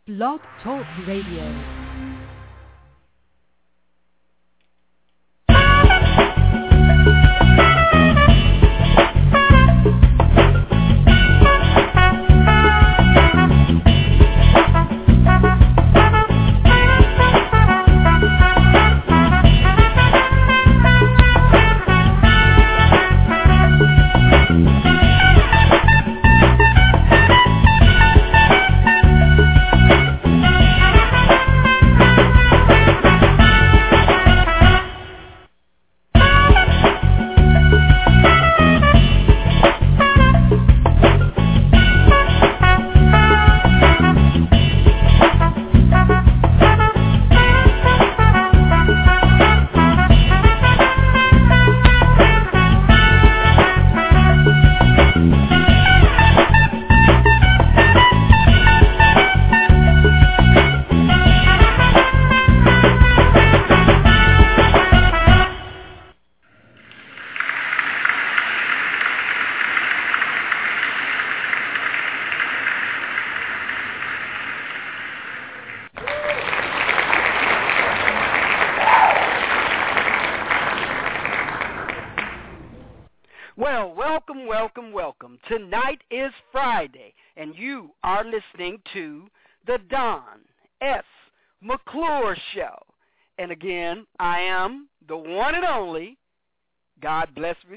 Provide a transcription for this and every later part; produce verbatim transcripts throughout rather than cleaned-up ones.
Blog Talk Radio. Tonight is Friday, and you are listening to the Don S. McClure Show. And again, I am the one and only, God bless me,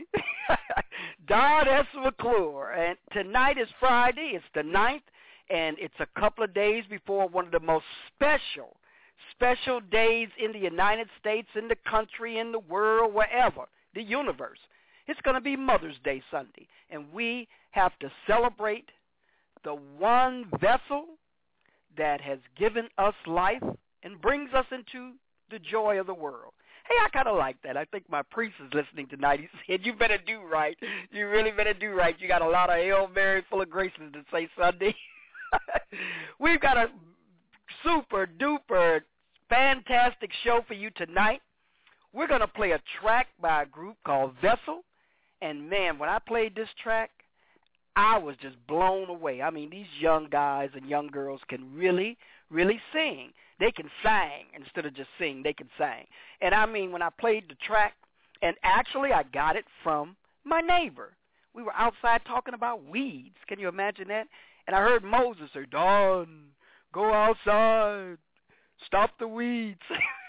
Don S. McClure. And tonight is Friday, it's the ninth, and it's a couple of days before one of the most special, special days in the United States, in the country, in the world, wherever, the universe. It's going to be Mother's Day Sunday, and we have to celebrate the one vessel that has given us life and brings us into the joy of the world. Hey, I kind of like that. I think my priest is listening tonight. He said, you better do right. You really better do right. You got a lot of Hail Mary full of graces to say Sunday. We've got a super-duper fantastic show for you tonight. We're going to play a track by a group called Vessel. And, man, when I played this track, I was just blown away. I mean, these young guys and young girls can really, really sing. They can sing instead of just sing. They can sing. And, I mean, when I played the track, and actually I got it from my neighbor. We were outside talking about weeds. Can you imagine that? And I heard Moses say, Don, go outside, stop the weeds.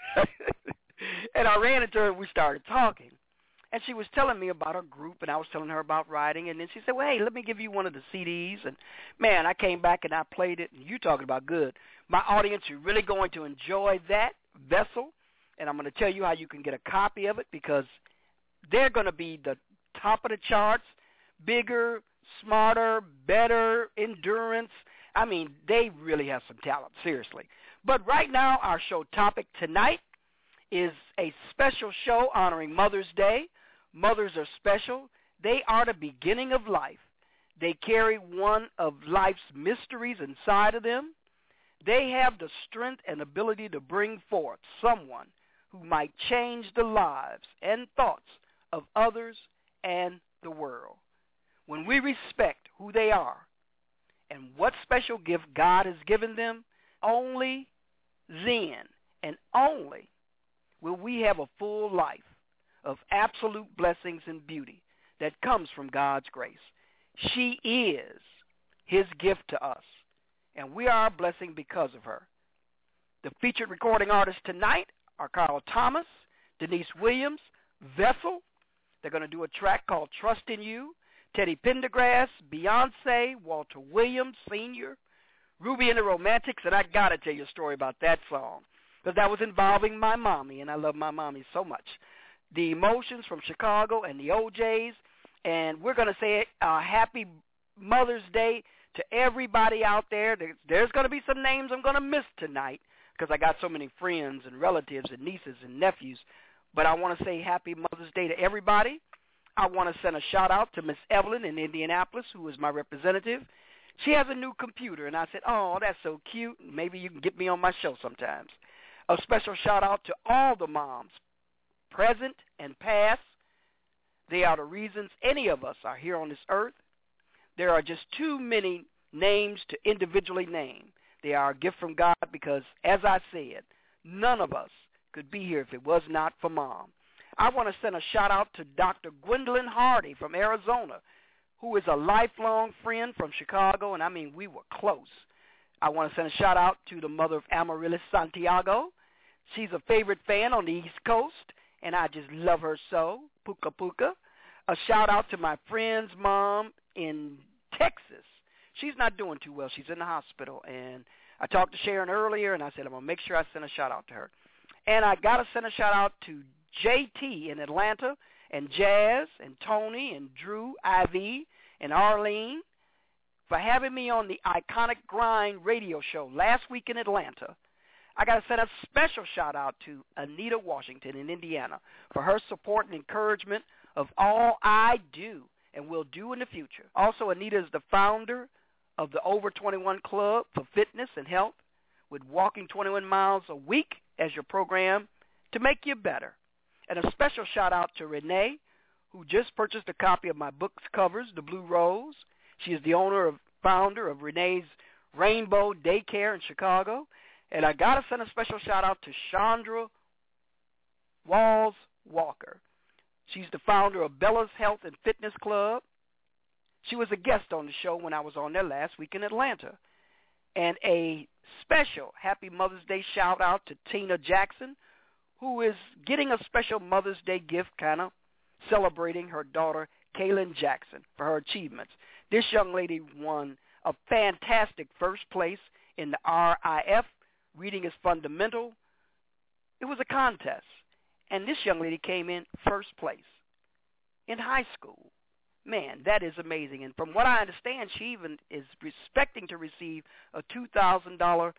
And I ran into her and we started talking. And she was telling me about her group, and I was telling her about writing. And then she said, well, hey, let me give you one of the C Ds. And, man, I came back and I played it, and you talking about good. My audience, you're really going to enjoy that Vessel. And I'm going to tell you how you can get a copy of it because they're going to be the top of the charts, bigger, smarter, better, endurance. I mean, they really have some talent, seriously. But right now, our show topic tonight is a special show honoring Mother's Day. Mothers are special. They are the beginning of life. They carry one of life's mysteries inside of them. They have the strength and ability to bring forth someone who might change the lives and thoughts of others and the world. When we respect who they are and what special gift God has given them, only then and only will we have a full life of absolute blessings and beauty that comes from God's grace. She is his gift to us, and we are a blessing because of her. The featured recording artists tonight are Carl Thomas, Denise Williams, Vessel. They're going to do a track called Trust in You. Teddy Pendergrass, Beyonce, Walter Williams, Senior, Ruby and the Romantics, and I got to tell you a story about that song because that was involving my mommy, and I love my mommy so much. The Emotions from Chicago and the O Js, and we're going to say uh, happy Mother's Day to everybody out there. There's, there's going to be some names I'm going to miss tonight because I got so many friends and relatives and nieces and nephews, but I want to say happy Mother's Day to everybody. I want to send a shout-out to Miss Evelyn in Indianapolis, who is my representative. She has a new computer, and I said, oh, that's so cute. Maybe you can get me on my show sometimes. A special shout-out to all the moms, present and past. They are the reasons any of us are here on this earth. There are just too many names to individually name. They are a gift from God because, as I said, none of us could be here if it was not for Mom. I want to send a shout-out to Doctor Gwendolyn Hardy from Arizona, who is a lifelong friend from Chicago, and I mean, we were close. I want to send a shout-out to the mother of Amaryllis Santiago. She's a favorite fan on the East Coast, and I just love her so, Puka Puka. A shout-out to my friend's mom in Texas. She's not doing too well. She's in the hospital, and I talked to Sharon earlier, and I said I'm going to make sure I send a shout-out to her. And I got to send a shout-out to J T in Atlanta, and Jazz, and Tony, and Drew, Ivy, and Arlene for having me on the Iconic Grind radio show last week in Atlanta. I got to send a special shout-out to Anita Washington in Indiana for her support and encouragement of all I do and will do in the future. Also, Anita is the founder of the Over twenty-one Club for Fitness and Health, with walking twenty-one miles a week as your program to make you better. And a special shout-out to Renee, who just purchased a copy of my book's covers, The Blue Rose. She is the owner of founder of Renee's Rainbow Daycare in Chicago. And I got to send a special shout-out to Chandra Walls Walker. She's the founder of Bella's Health and Fitness Club. She was a guest on the show when I was on there last week in Atlanta. And a special Happy Mother's Day shout-out to Tina Jackson, who is getting a special Mother's Day gift, kind of celebrating her daughter, Kaylin Jackson, for her achievements. This young lady won a fantastic first place in the R I F, Reading is Fundamental. It was a contest, and this young lady came in first place in high school. Man, that is amazing. And from what I understand, she even is expecting to receive a two thousand dollars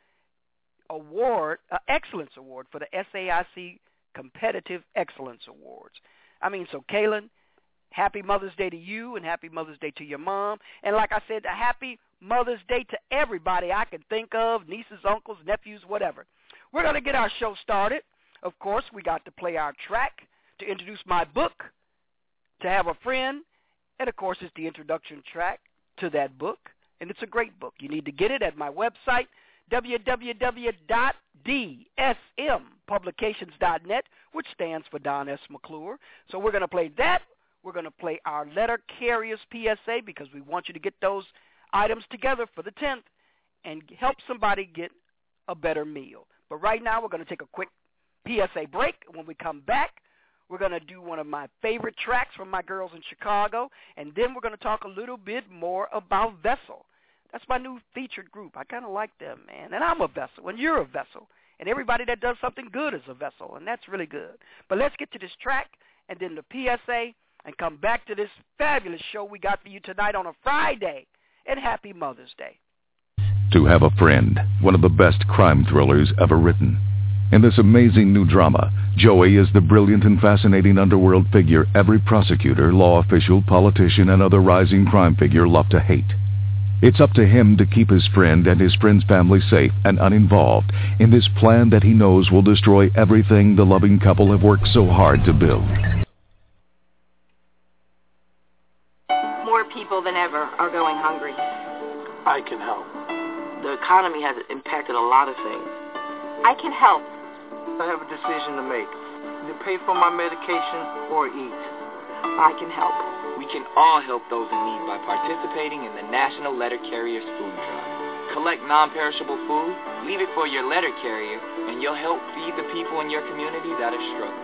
award, uh, Excellence Award for the S A I C Competitive Excellence Awards. I mean, so Kaylin, happy Mother's Day to you, and happy Mother's Day to your mom. And like I said, a happy Mother's Day to everybody I can think of, nieces, uncles, nephews, whatever. We're going to get our show started. Of course, we got to play our track to introduce my book, To Have a Friend, and of course, it's the introduction track to that book, and it's a great book. You need to get it at my website, w w w dot d s m publications dot net, which stands for Don S. McClure. So we're going to play that. We're going to play our letter carriers P S A because we want you to get those items together for the tenth and help somebody get a better meal. But right now, we're going to take a quick P S A break. When we come back, we're going to do one of my favorite tracks from my girls in Chicago, and then we're going to talk a little bit more about Vessel. That's my new featured group. I kind of like them, man. And I'm a vessel, and you're a vessel. And everybody that does something good is a vessel, and that's really good. But let's get to this track and then the P S A and come back to this fabulous show we got for you tonight on a Friday. And happy Mother's Day. To Have a Friend, one of the best crime thrillers ever written. In this amazing new drama, Joey is the brilliant and fascinating underworld figure every prosecutor, law official, politician, and other rising crime figure love to hate. It's up to him to keep his friend and his friend's family safe and uninvolved in this plan that he knows will destroy everything the loving couple have worked so hard to build. More people than ever are going hungry. I can help. The economy has impacted a lot of things. I can help. I have a decision to make. Either pay for my medication or eat. I can help. We can all help those in need by participating in the National Letter Carriers Food Drive. Collect non-perishable food, leave it for your letter carrier, and you'll help feed the people in your community that are struggling.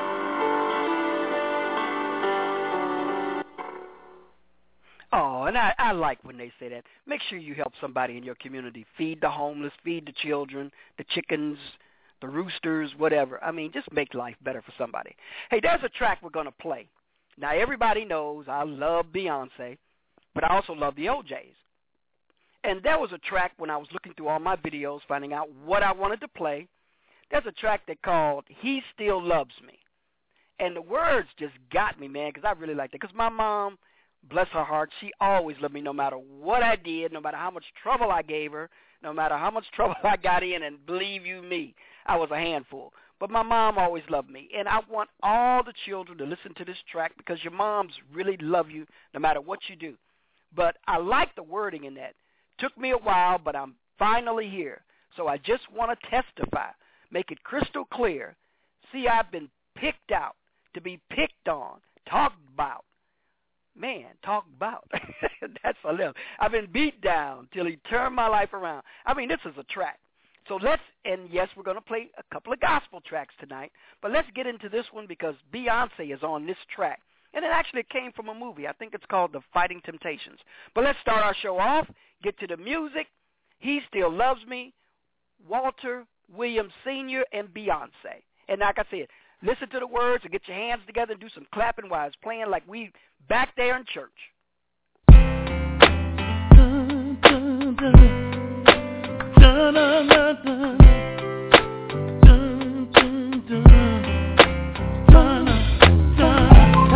Oh, and I, I like when they say that. Make sure you help somebody in your community. Feed the homeless, feed the children, the chickens, the roosters, whatever. I mean, just make life better for somebody. Hey, there's a track we're going to play. Now, everybody knows I love Beyonce, but I also love the O Js. And there was a track when I was looking through all my videos, finding out what I wanted to play. There's a track they called He Still Loves Me. And the words just got me, man, because I really liked it. Because my mom, bless her heart, she always loved me no matter what I did, no matter how much trouble I gave her, no matter how much trouble I got in, and believe you me, I was a handful. But my mom always loved me, and I want all the children to listen to this track because your moms really love you no matter what you do. But I like the wording in that. Took me a while, but I'm finally here. So I just want to testify, make it crystal clear. See, I've been picked out to be picked on, talked about. Man, talk about. That's a little. I've been beat down till he turned my life around. I mean, this is a track. So let's, and yes, we're going to play a couple of gospel tracks tonight, but let's get into this one because Beyonce is on this track. And it actually came from a movie. I think it's called The Fighting Temptations. But let's start our show off, get to the music. He Still Loves Me, Walter Williams Senior and Beyonce. And like I said, listen to the words and get your hands together and do some clapping while it's playing like we back there in church. Dun, dun, dun. Dun, dun, dun, dun. Dun, dun, dun. Dun, dun, dun.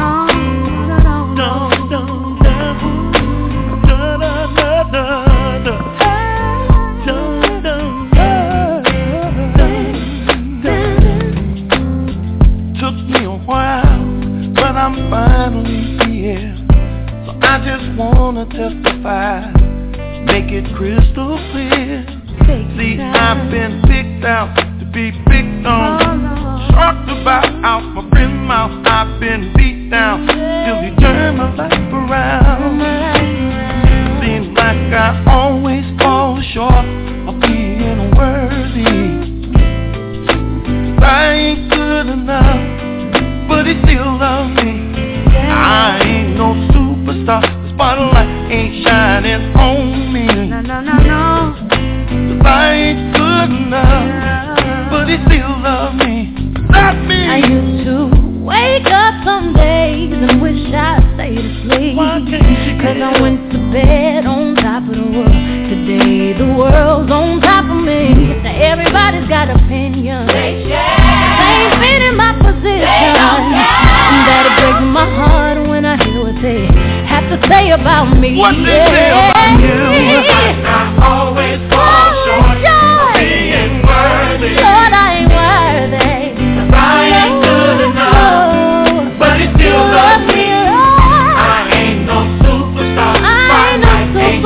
I'm finally here, so I just wanna testify, make it crystal clear. See, I've been picked out to be picked on, talked about out my friend's mouth. I've been beat down till he turned my life around. Seems like I always fall short of being worthy. I ain't good enough, but he still loves me. I ain't no superstar, the spotlight ain't shining on me. No, no, no, no. 'Cause I ain't good enough, but he still loves me. Love me. I used to wake up some days and wish I stayed asleep. 'Cause I went to bed on top of the world. Today the world's on top of me. Now everybody's got opinions. They ain't fit in my position. That it breaks my heart when I hear what they have to say about me. What they yeah. say about you. I always fall short of being worthy. Lord, I ain't worthy. 'Cause I ain't good enough, but he still loves me. I ain't no superstar, I ain't no superstar.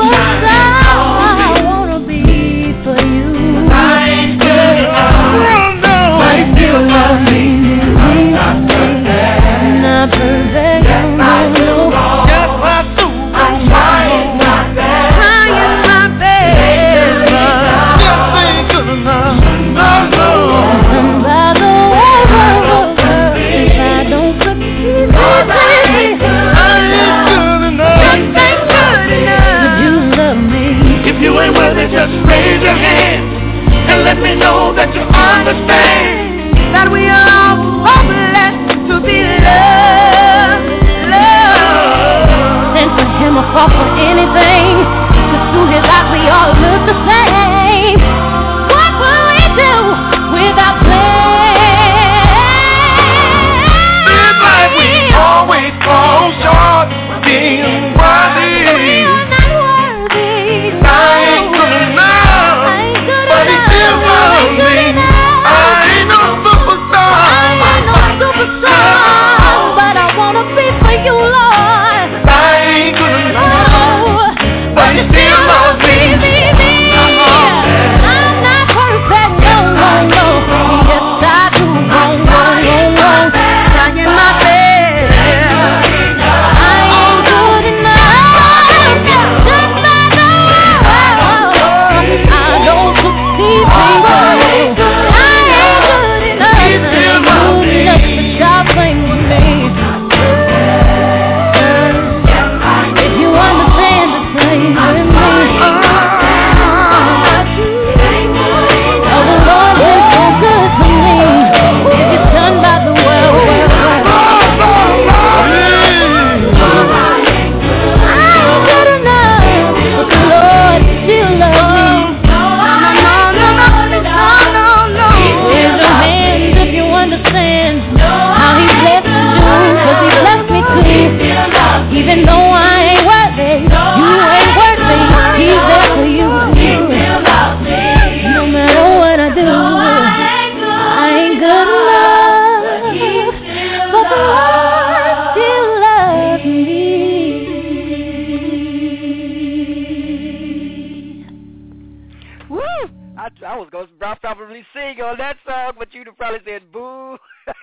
I, I was going to probably sing on that song, but you'd have probably said boo.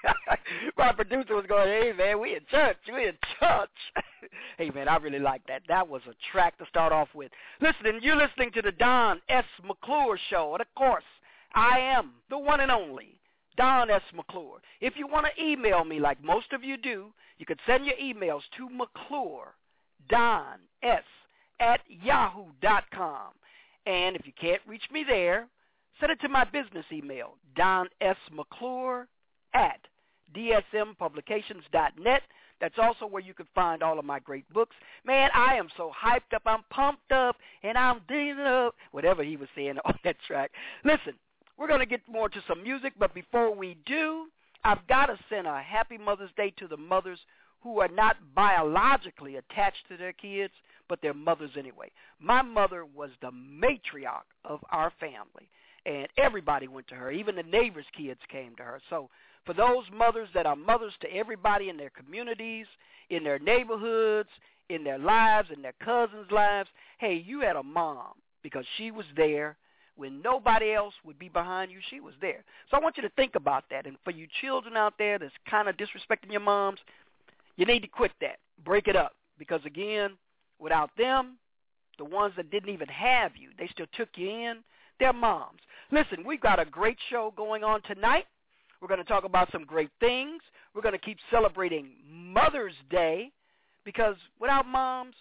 My producer was going, hey, man, we in church. We in church. Hey, man, I really like that. That was a track to start off with. Listen, you're listening to the Don S. McClure Show. And, of course, I am the one and only Don S. McClure. If you want to email me like most of you do, you can send your emails to McClure, Don S. at yahoo dot com. And if you can't reach me there, send it to my business email, Don S. McClure at D S M publications dot net. That's also where you can find all of my great books. Man, I am so hyped up. I'm pumped up, and I'm digging up, whatever he was saying on that track. Listen, we're going to get more to some music, but before we do, I've got to send a happy Mother's Day to the mothers who are not biologically attached to their kids, but they're mothers anyway. My mother was the matriarch of our family, and everybody went to her. Even the neighbors' kids came to her. So for those mothers that are mothers to everybody in their communities, in their neighborhoods, in their lives, in their cousins' lives, hey, you had a mom because she was there. When nobody else would be behind you, she was there. So I want you to think about that. And for you children out there that's kind of disrespecting your moms, you need to quit that. Break it up. Because, again, without them, the ones that didn't even have you, they still took you in, they're moms. Listen, we've got a great show going on tonight. We're going to talk about some great things. We're going to keep celebrating Mother's Day because without moms,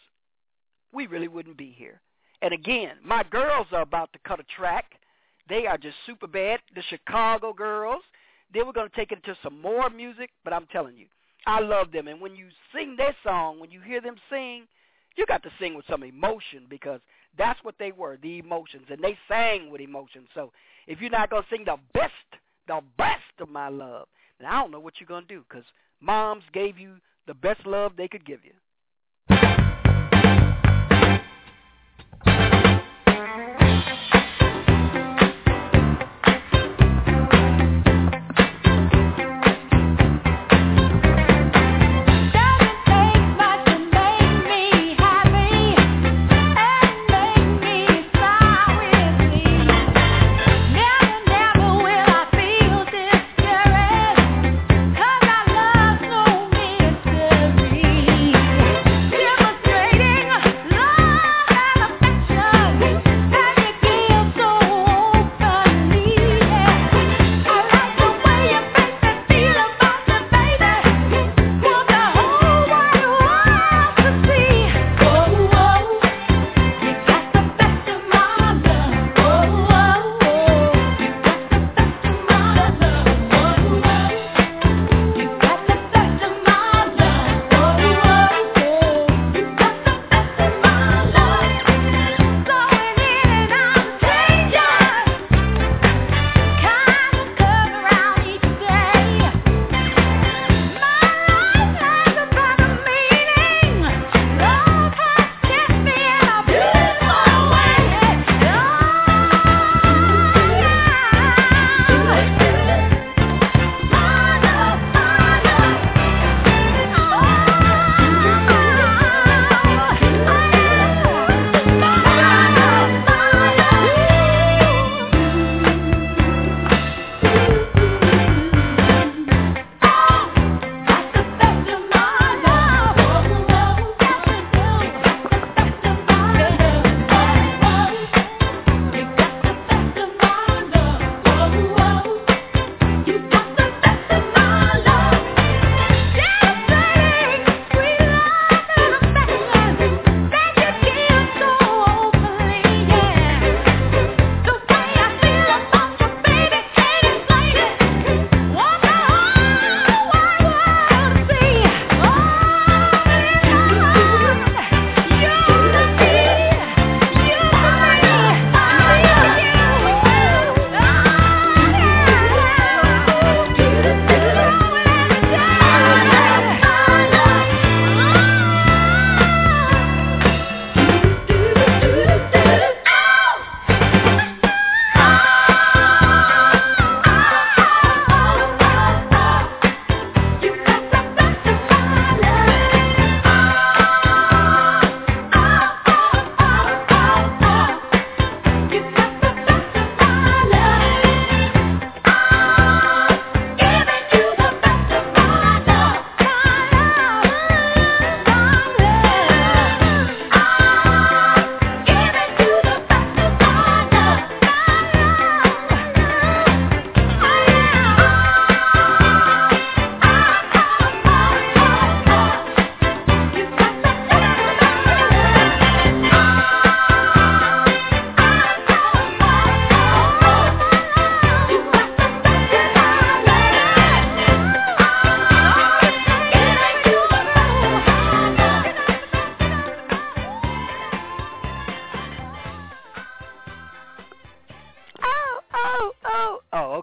we really wouldn't be here. And, again, my girls are about to cut a track. They are just super bad, the Chicago girls. Then we're going to take it into some more music, but I'm telling you, I love them. And when you sing their song, when you hear them sing, you got to sing with some emotion because that's what they were, the emotions. And they sang with emotion. So if you're not going to sing the best, the best of my love, then I don't know what you're going to do because moms gave you the best love they could give you. Never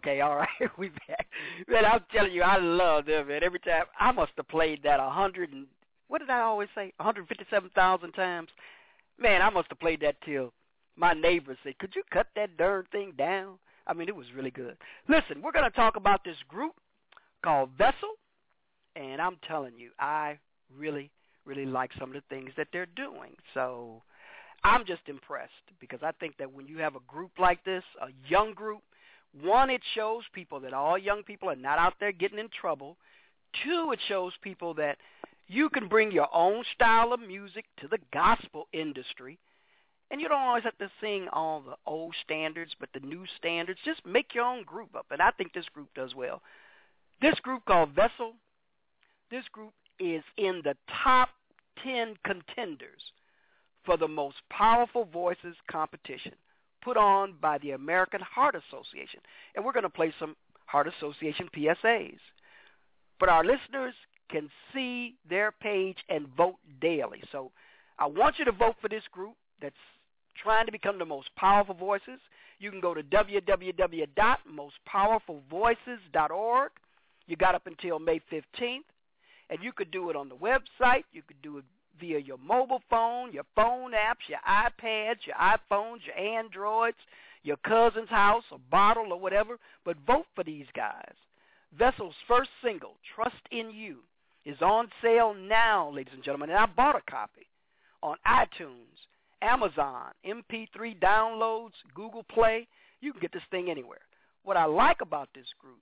Okay, all right, we back. Man, I'm telling you, I love them, man. Every time, I must have played that a hundred and, what did I always say, one hundred fifty-seven thousand times? Man, I must have played that till my neighbors said, could you cut that darn thing down? I mean, it was really good. Listen, we're going to talk about this group called Vessel, and I'm telling you, I really, really like some of the things that they're doing. So I'm just impressed because I think that when you have a group like this, a young group, one, it shows people that all young people are not out there getting in trouble. Two, it shows people that you can bring your own style of music to the gospel industry. And you don't always have to sing all the old standards, but the new standards. Just make your own group up, and I think this group does well. This group called Vessel, this group is in the top ten contenders for the most powerful voices competition put on by the American Heart Association. And we're going to play some Heart Association P S As. But our listeners can see their page and vote daily. So I want you to vote for this group that's trying to become the most powerful voices. You can go to w w w dot most powerful voices dot org. You got up until May fifteenth, and you could do it on the website. You could do it via your mobile phone, your phone apps, your iPads, your iPhones, your Androids, your cousin's house, a bottle or whatever, but vote for these guys. Vessel's first single, Trust in You, is on sale now, ladies and gentlemen, and I bought a copy on iTunes, Amazon, M P three downloads, Google Play. You can get this thing anywhere. What I like about this group,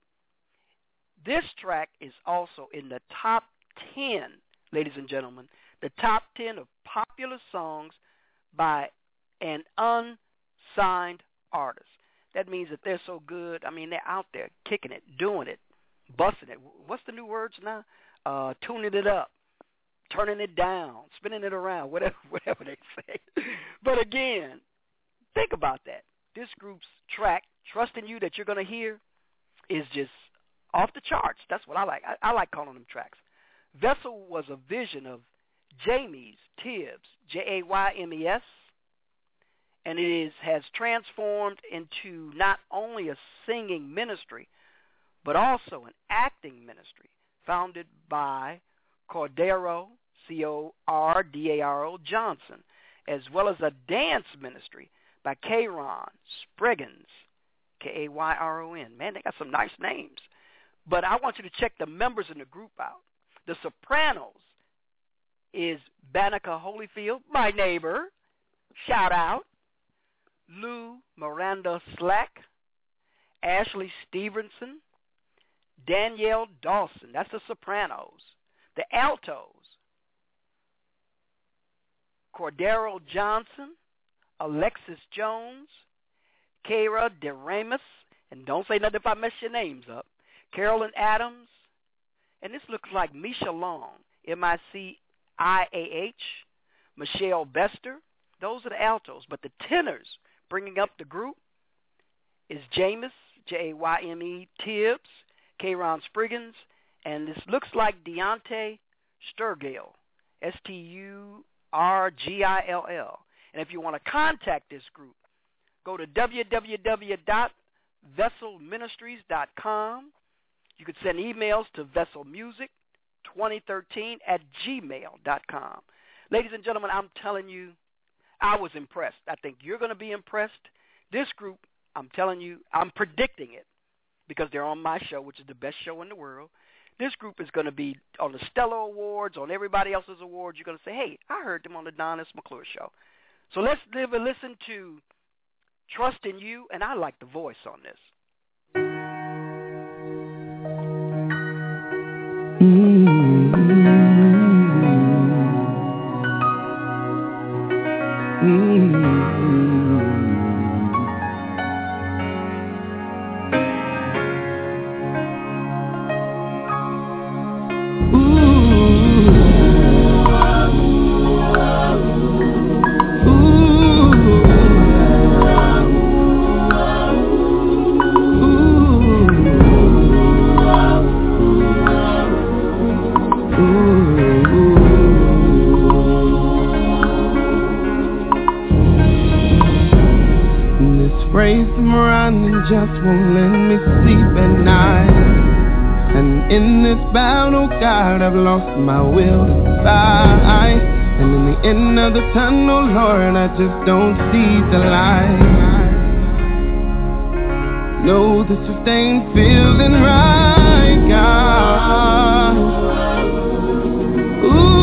this track is also in the top ten, ladies and gentlemen, the top ten of popular songs by an unsigned artist. That means that they're so good. I mean, they're out there kicking it, doing it, busting it. What's the new words now? Uh, tuning it up, turning it down, spinning it around, whatever, whatever they say. But again, think about that. This group's track, Trust in You, that you're going to hear is just off the charts. That's what I like. I, I like calling them tracks. Vessel was a vision of Jamie's Tibbs, J A Y M E S, and it is, has transformed into not only a singing ministry, but also an acting ministry founded by Cordero, C O R D A R O Johnson, as well as a dance ministry by Kayron Spriggans, K A Y R O N. Man, they got some nice names. But I want you to check the members in the group out. The sopranos is Banica Holyfield, my neighbor, shout out. Lou Miranda Slack, Ashley Stevenson, Danielle Dawson, that's the sopranos. The altos, Cordero Johnson, Alexis Jones, Kara DeRamus, and don't say nothing if I mess your names up, Carolyn Adams, and this looks like Misha Long, M I C I A H, Michelle Bester. Those are the altos. But the tenors bringing up the group is Jameis, J A Y M E, Tibbs, Kayron Spriggans, and this looks like Deontay Sturgill, S T U R G I L L. And if you want to contact this group, go to w w w dot vessel ministries dot com. You could send emails to vesselmusic twenty thirteen at gmail dot com. Ladies and gentlemen, I'm telling you, I was impressed. I think you're going to be impressed. This group, I'm telling you, I'm predicting it because they're on my show, which is the best show in the world. This group is going to be on the Stellar Awards, on everybody else's awards. You're going to say, hey, I heard them on the Don S. McClure show. So let's live and listen to Trust in You, and I like the voice on this. Mm-hmm. Mm-hmm. Ooh. Ooh. just won't let me sleep at night. And in this battle, God, I've lost my will to fight. And in the end of the tunnel, Lord, I just don't see the light. No, this just ain't feeling right, God. Ooh.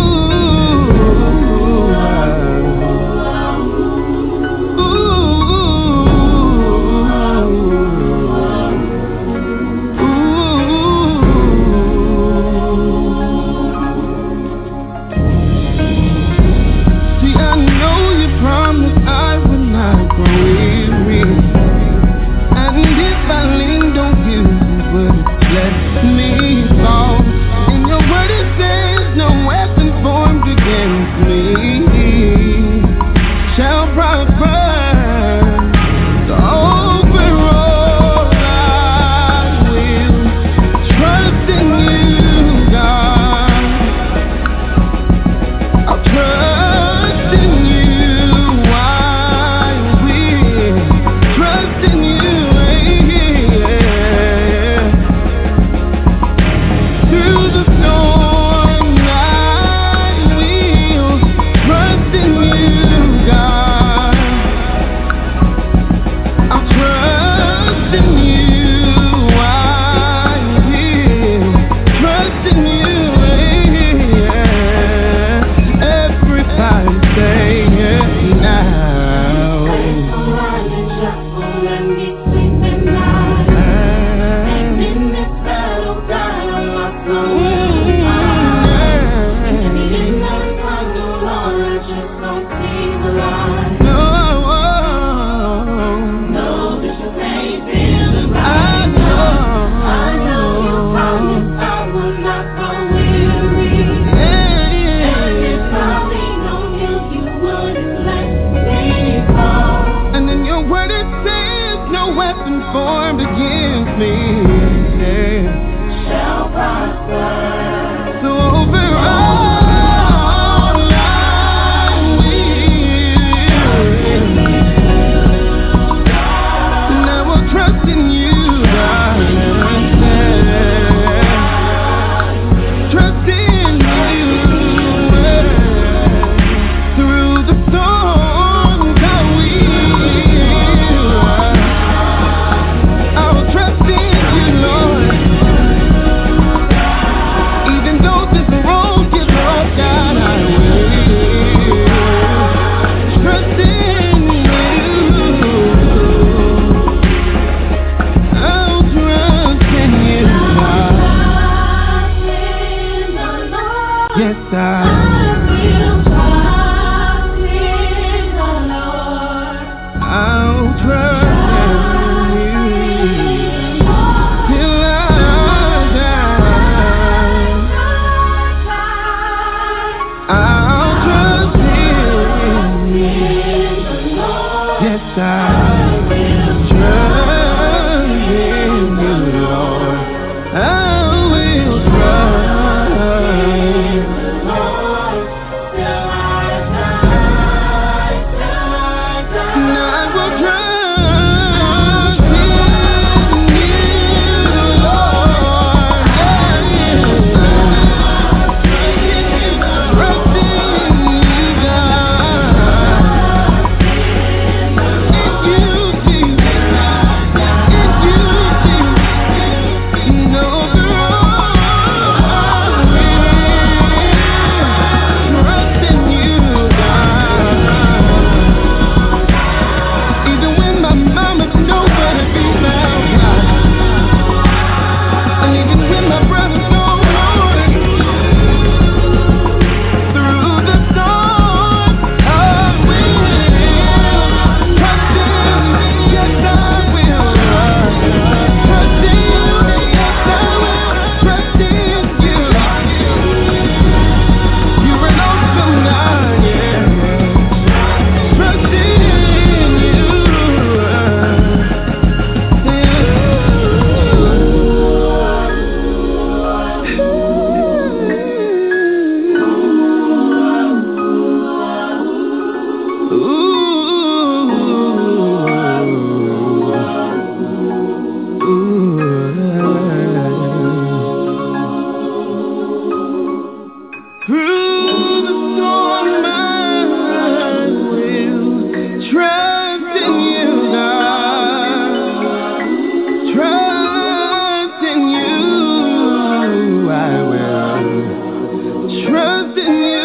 trust in you. I will trust in you.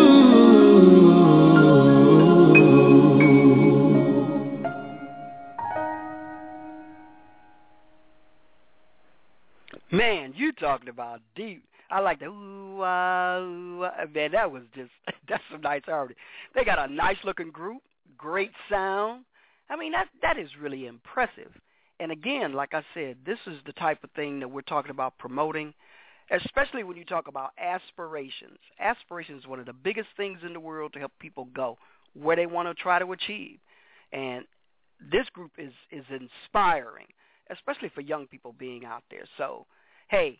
Man, you talking about deep. I like the ooh, ah, ooh, ah. Man, that was just, that's some nice harmony. They got a nice looking group, great sound. I mean, that that is really impressive. And again, like I said, this is the type of thing that we're talking about promoting, especially when you talk about aspirations. Aspirations is one of the biggest things in the world to help people go where they want to try to achieve. And this group is, is inspiring, especially for young people being out there. So, hey,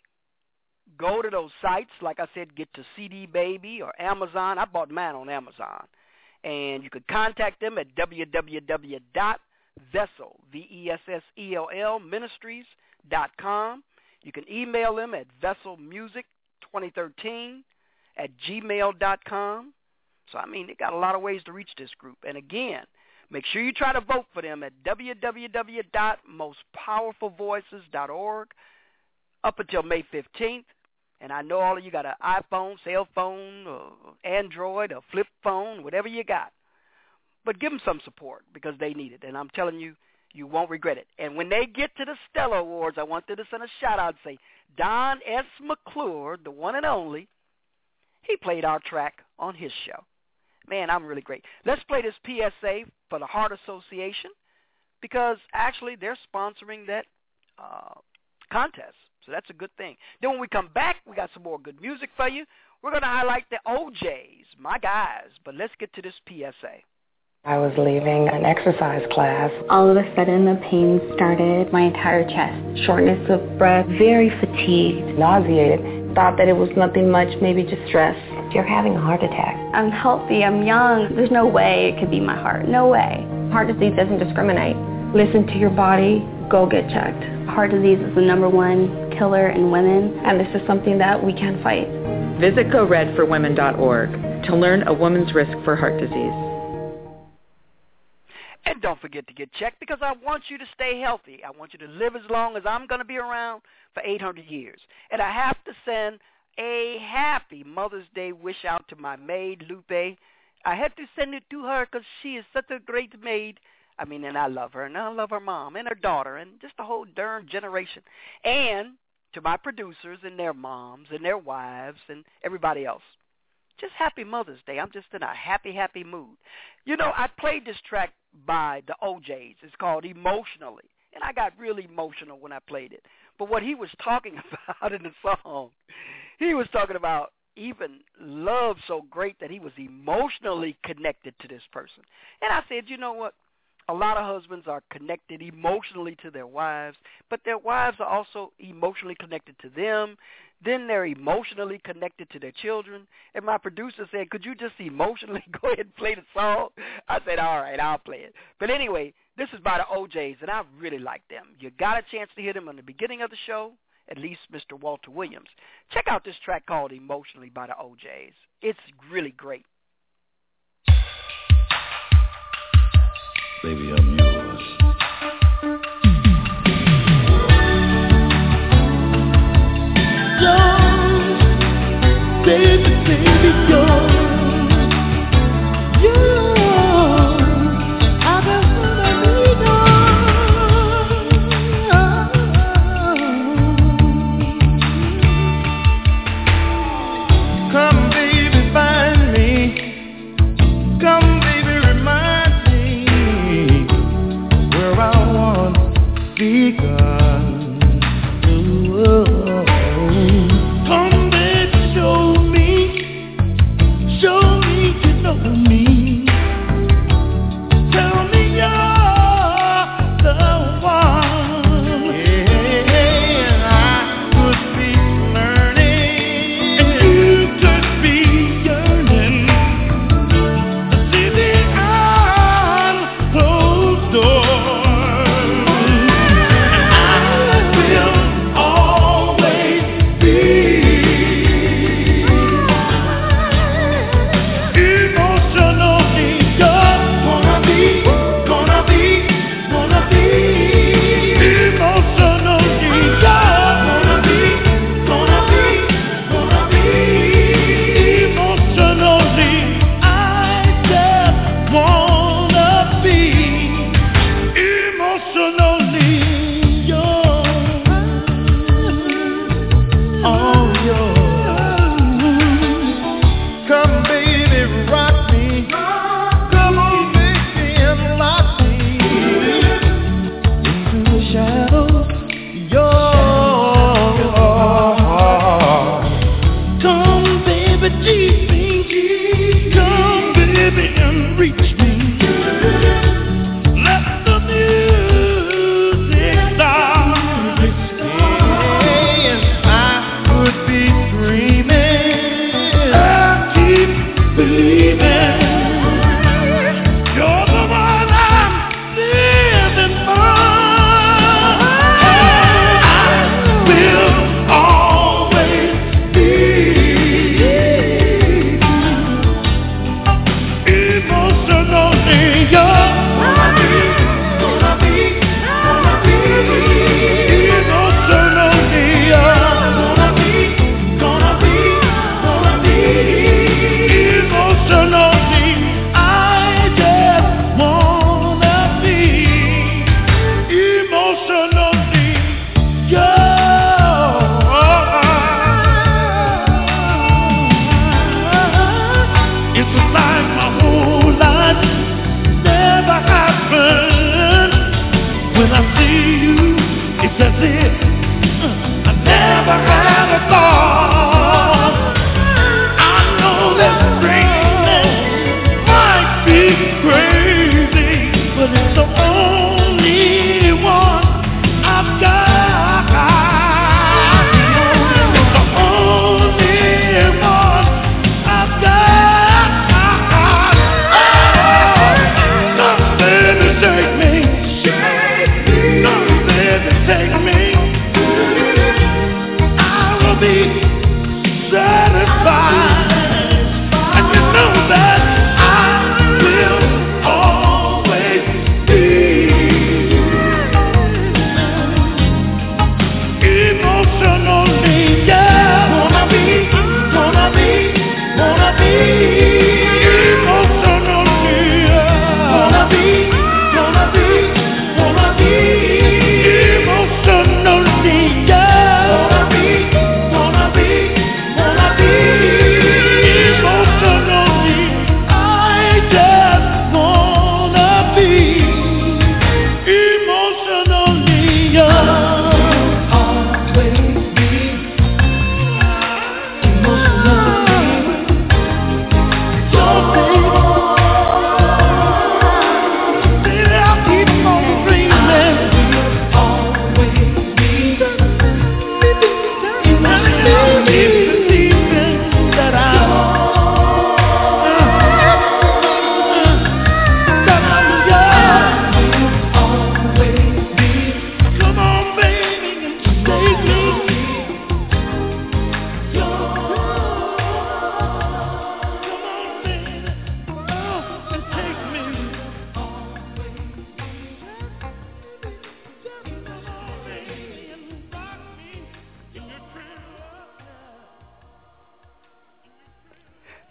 go to those sites. Like I said, get to C D Baby or Amazon. I bought mine on Amazon. And you could contact them at w w w dot vessel, V E S S E L L, ministries dot com. You can email them at vesselmusic twenty thirteen at gmail dot com. So, I mean, they got a lot of ways to reach this group. And, again, make sure you try to vote for them at w w w dot most powerful voices dot org up until May fifteenth. And I know all of you got an iPhone, cell phone, or Android, or flip phone, whatever you got. But give them some support because they need it. And I'm telling you, you won't regret it. And when they get to the Stella Awards, I want them to send a shout-out and say, Don S. McClure, the one and only, he played our track on his show. Man, I'm really great. Let's play this P S A for the Heart Association because actually they're sponsoring that uh, contest. So that's a good thing. Then when we come back, we got some more good music for you. We're going to highlight the O Js, my guys. But let's get to this P S A. I was leaving an exercise class. All of a sudden, the pain started. My entire chest, shortness of breath, very fatigued, nauseated. Thought that it was nothing much, maybe just stress. You're having a heart attack. I'm healthy, I'm young. There's no way it could be my heart. No way. Heart disease doesn't discriminate. Listen to your body. Go get checked. Heart disease is the number one killer in women. And this is something that we can fight. Visit go red for women dot org to learn a woman's risk for heart disease. And don't forget to get checked because I want you to stay healthy. I want you to live as long as I'm going to be around for eight hundred years. And I have to send a happy Mother's Day wish out to my maid, Lupe. I had to send it to her because she is such a great maid. I mean, and I love her, and I love her mom and her daughter and just the whole darn generation. And to my producers and their moms and their wives and everybody else, just happy Mother's Day. I'm just in a happy, happy mood. You know, I played this track by the O Js. It's called Emotionally, and I got really emotional when I played it. But what he was talking about in the song, he was talking about even love so great that he was emotionally connected to this person. And I said, you know what? A lot of husbands are connected emotionally to their wives, but their wives are also emotionally connected to them. Then they're emotionally connected to their children. And my producer said, could you just emotionally go ahead and play the song? I said, all right, I'll play it. But anyway, this is by the O Js, and I really like them. You got a chance to hear them in the beginning of the show, at least Mister Walter Williams. Check out this track called Emotionally by the O Js. It's really great. Baby, I'm yours. Yours, baby, baby, yours. Yours, I've been wanting yours. Come, baby, find me. Come, baby, remind me.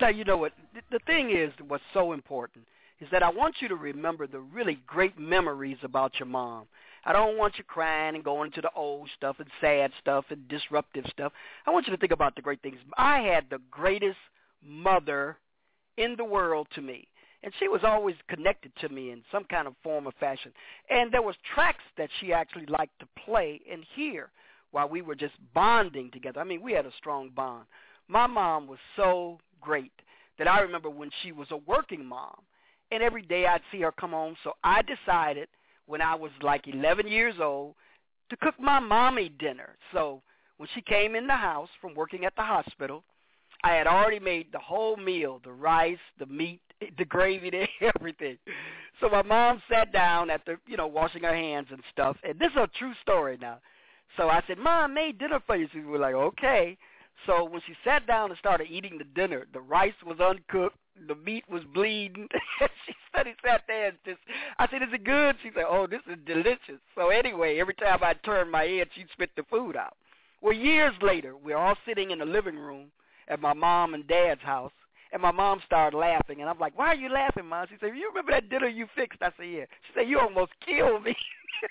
Now, you know what? The thing is, what's so important is that I want you to remember the really great memories about your mom. I don't want you crying and going into the old stuff and sad stuff and disruptive stuff. I want you to think about the great things. I had the greatest mother in the world to me, and she was always connected to me in some kind of form or fashion. And there was tracks that she actually liked to play and hear while we were just bonding together. I mean, we had a strong bond. My mom was so great that I remember when she was a working mom, and every day I'd see her come home. So I decided when I was like eleven years old to cook my mommy dinner. So when she came in the house from working at the hospital, I had already made the whole meal, the rice, the meat, the gravy, the everything. So my mom sat down after, you know, washing her hands and stuff. And this is a true story now. So I said, Mom, I made dinner for you. She was like, okay. So when she sat down and started eating the dinner, the rice was uncooked, the meat was bleeding. She said, he sat there and just, I said, is it good? She said, oh, this is delicious. So anyway, every time I turned my head, she'd spit the food out. Well, years later, we're all sitting in the living room at my mom and dad's house, and my mom started laughing, and I'm like, why are you laughing, Mom? She said, you remember that dinner you fixed? I said, yeah. She said, you almost killed me.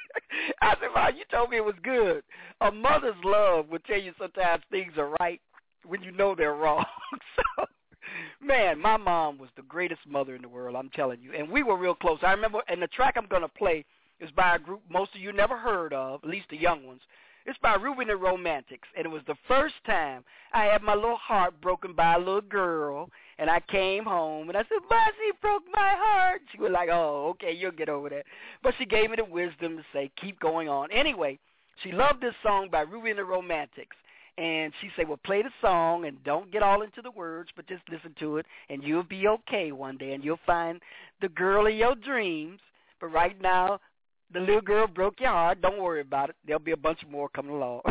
I said, Mom, you told me it was good. A mother's love will tell you sometimes things are right when you know they're wrong. So, man, my mom was the greatest mother in the world, I'm telling you, and we were real close. I remember, and the track I'm going to play is by a group most of you never heard of, at least the young ones. It's by Ruby and the Romantics, and it was the first time I had my little heart broken by a little girl, and I came home, and I said, Ma, she broke my heart. She was like, oh, okay, you'll get over that. But she gave me the wisdom to say, keep going on. Anyway, she loved this song by Ruby and the Romantics, and she said, well, play the song, and don't get all into the words, but just listen to it, and you'll be okay one day, and you'll find the girl of your dreams. But right now, the little girl broke your heart. Don't worry about it. There'll be a bunch more coming along.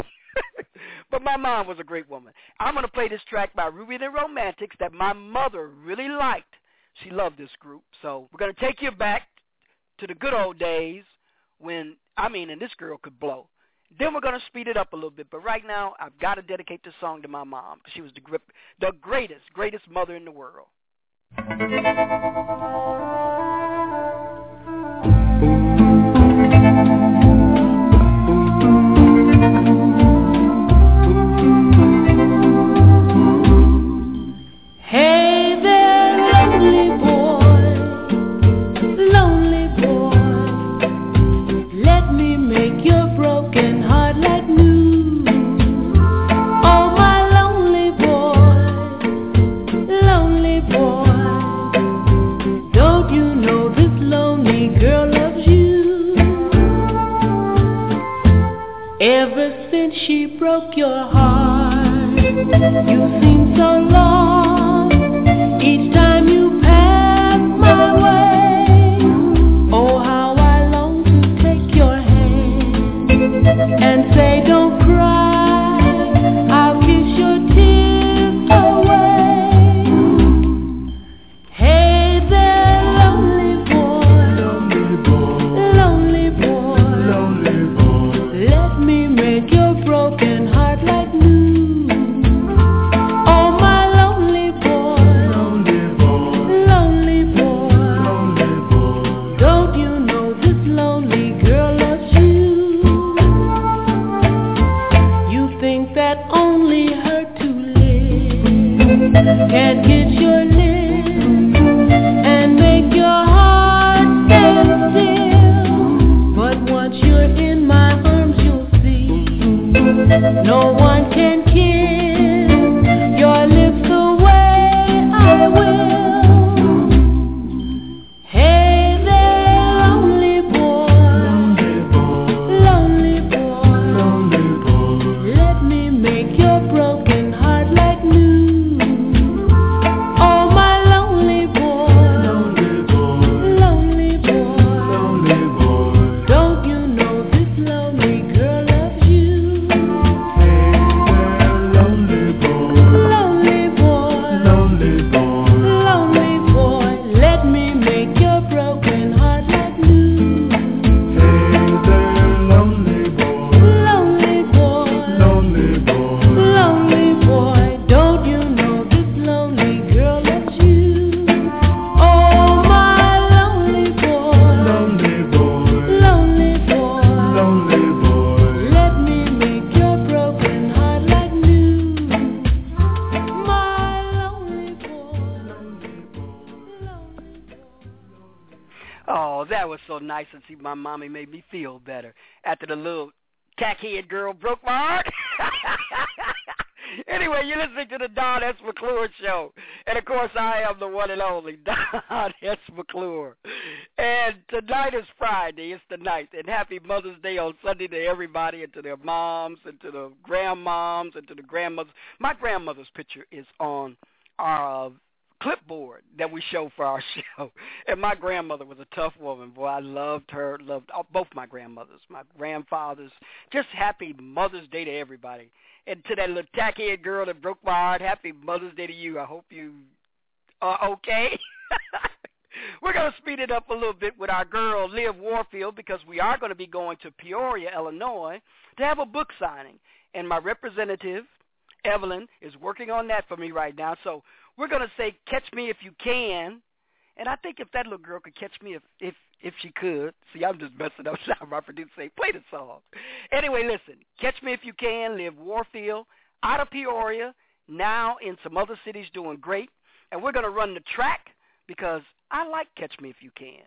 But my mom was a great woman. I'm going to play this track by Ruby and the Romantics that my mother really liked. She loved this group. So we're going to take you back to the good old days when, I mean, and this girl could blow. Then we're going to speed it up a little bit. But right now, I've got to dedicate this song to my mom because she was the, grip, the greatest, greatest mother in the world. She broke your heart. You seem so lost each time you pass my way. Oh, how I long to take your hand and say, don't cry, I'll kiss your tears away. Hey there, lonely boy, lonely boy, lonely boy, lonely boy. Let me make your broken heart like new. Oh, my lonely boy, lonely boy, lonely boy, lonely boy. Don't you know this lonely girl loves you? You think that only her to live can get your lips and make your heart stand still. But once you're in my arms, you'll no one can kiss your lips the way I will. Hey there, lonely boy, lonely boy, lonely boy. Let me make your broken heart like new. Oh, my lonely boy, lonely boy, lonely boy, lonely boy. Don't you know this lonely girl loves you? so nice to see my mommy made me feel better after the little tackhead girl broke my heart. Anyway, you're listening to the Don S. McClure Show. And, of course, I am the one and only Don S. McClure. And tonight is Friday. It's the ninth. And happy Mother's Day on Sunday to everybody and to their moms and to the grandmoms and to the grandmothers. My grandmother's picture is on our uh, clipboard that we show for our show. And my grandmother was a tough woman. Boy, I loved her, loved both my grandmothers, my grandfathers. Just happy Mother's Day to everybody. And to that little tackhead girl that broke my heart, happy Mother's Day to you. I hope you are okay. We're going to speed it up a little bit with our girl, Liv Warfield, because we are going to be going to Peoria, Illinois, to have a book signing. And my representative, Evelyn, is working on that for me right now. So we're going to say, catch me if you can. And I think if that little girl could catch me if if, if she could. See, I'm just messing up. My producer say, play the song. Anyway, listen, catch me if you can. Liv Warfield out of Peoria, now in some other cities doing great. And we're going to run the track because I like Catch Me If You Can.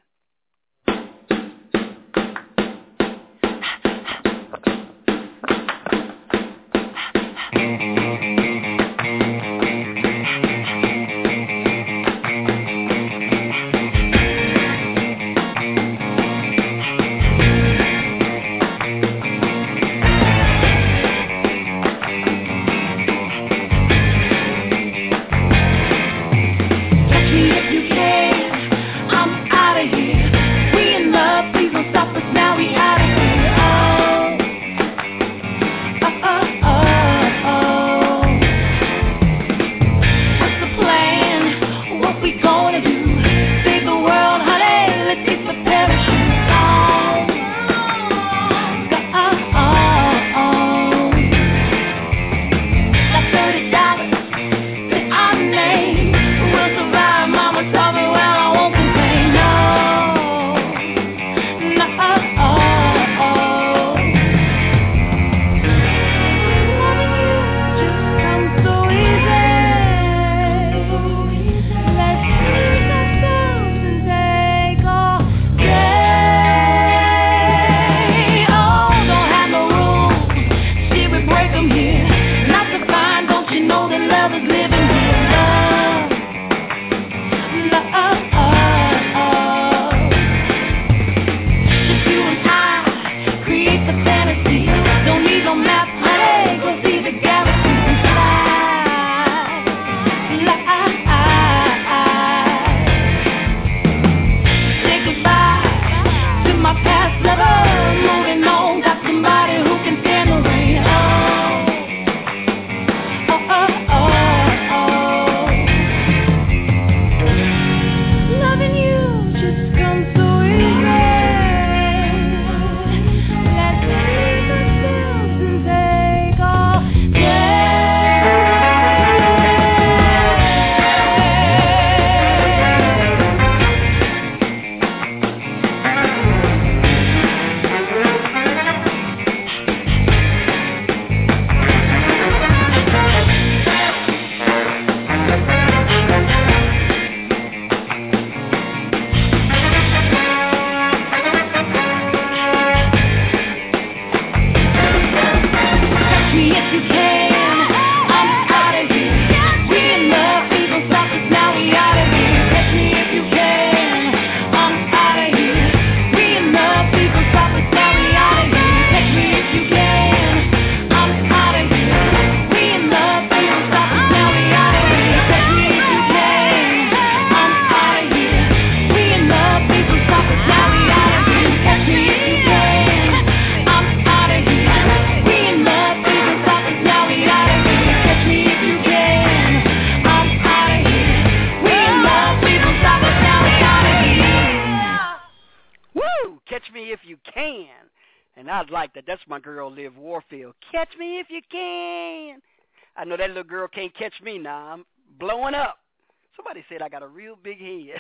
That's my girl, Liv Warfield. Catch me if you can. I know that little girl can't catch me now. I'm blowing up. Somebody said I got a real big head.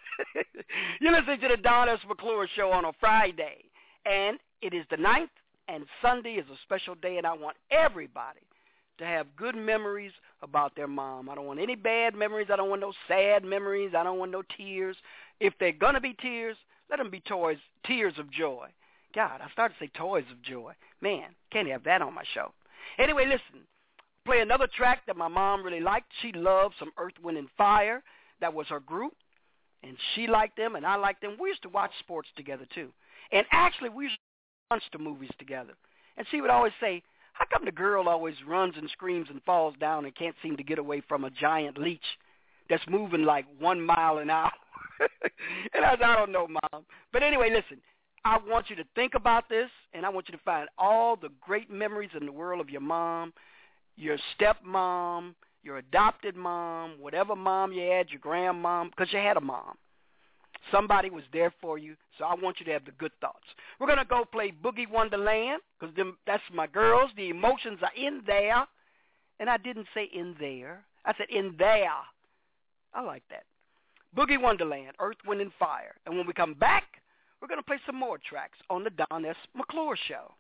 You're listening to the Don S. McClure Show on a Friday. And it is the ninth, and Sunday is a special day, and I want everybody to have good memories about their mom. I don't want any bad memories. I don't want no sad memories. I don't want no tears. If they're going to be tears, Let them be toys, tears of joy. God, I started to say toys of joy. Man, can't have that on my show. Anyway, listen, play another track that my mom really liked. She loved some Earth, Wind, and Fire. That was her group, and she liked them, and I liked them. We used to watch sports together, too. And actually, we used to watch the movies together. And she would always say, how come the girl always runs and screams and falls down and can't seem to get away from a giant leech that's moving like one mile an hour? And I said, I don't know, Mom. But anyway, listen, I want you to think about this, and I want you to find all the great memories in the world of your mom, your stepmom, your adopted mom, whatever mom you had, your grandmom, because you had a mom. Somebody was there for you, so I want you to have the good thoughts. We're going to go play Boogie Wonderland, because that's my girls. The emotions are in there. And I didn't say in there. I said in there. I like that. Boogie Wonderland, Earth, Wind, and Fire. And when we come back, we're going to play some more tracks on the Don S. McClure Show.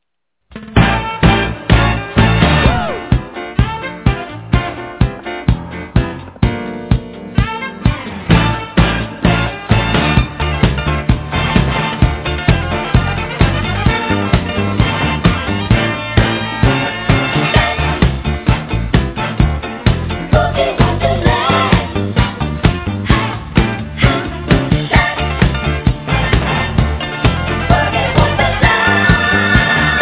Boogie Wonderland.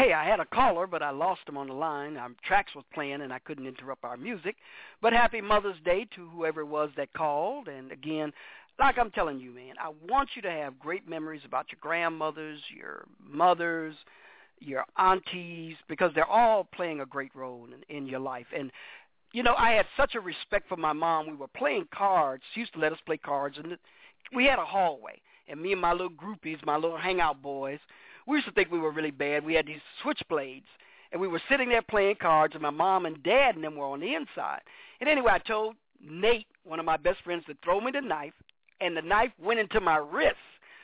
Hey, I had a caller, but I lost him on the line. Our tracks was playing, and I couldn't interrupt our music. But happy Mother's Day to whoever it was that called. And, again, like I'm telling you, man, I want you to have great memories about your grandmothers, your mothers, your aunties, because they're all playing a great role in, in your life. And, you know, I had such a respect for my mom. We were playing cards. She used to let us play cards, and we had a hallway. And me and my little groupies, my little hangout boys, we used to think we were really bad. We had these switchblades, and we were sitting there playing cards, and my mom and dad and them were on the inside. And anyway, I told Nate, one of my best friends, to throw me the knife, and the knife went into my wrist.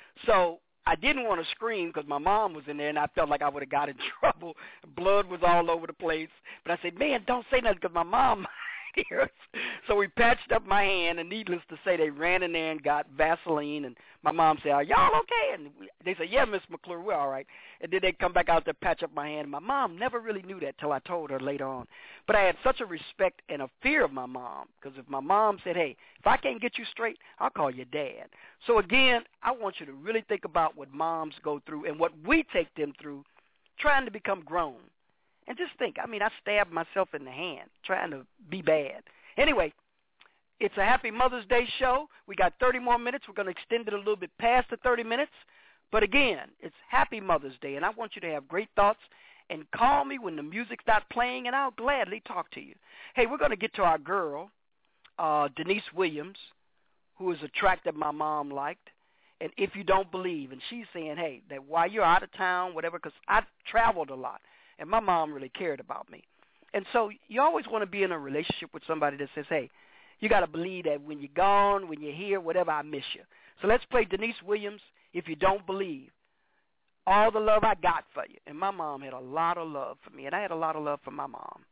So I didn't want to scream because my mom was in there, and I felt like I would have got in trouble. Blood was all over the place. But I said, man, don't say nothing because my mom might hear us. So we patched up my hand, and needless to say, they ran in there and got Vaseline. And my mom said, are y'all okay? And we, they said, yeah, Miss McClure, we're all right. And then they come back out to patch up my hand. My mom never really knew that till I told her later on. But I had such a respect and a fear of my mom, because if my mom said, hey, if I can't get you straight, I'll call your dad. So, again, I want you to really think about what moms go through and what we take them through trying to become grown. And just think, I mean, I stabbed myself in the hand trying to be bad. Anyway, it's a Happy Mother's Day show. We got thirty more minutes. We're going to extend it a little bit past the thirty minutes. But, again, it's Happy Mother's Day, and I want you to have great thoughts and call me when the music's not playing, and I'll gladly talk to you. Hey, we're going to get to our girl, uh, Denise Williams, who is a track that my mom liked, and If You Don't Believe. And she's saying, hey, that while you're out of town, whatever, because I traveled a lot, and my mom really cared about me. And so you always want to be in a relationship with somebody that says, hey, you got to believe that when you're gone, when you're here, whatever, I miss you. So let's play Denise Williams, If You Don't Believe. All the love I got for you. And my mom had a lot of love for me, and I had a lot of love for my mom.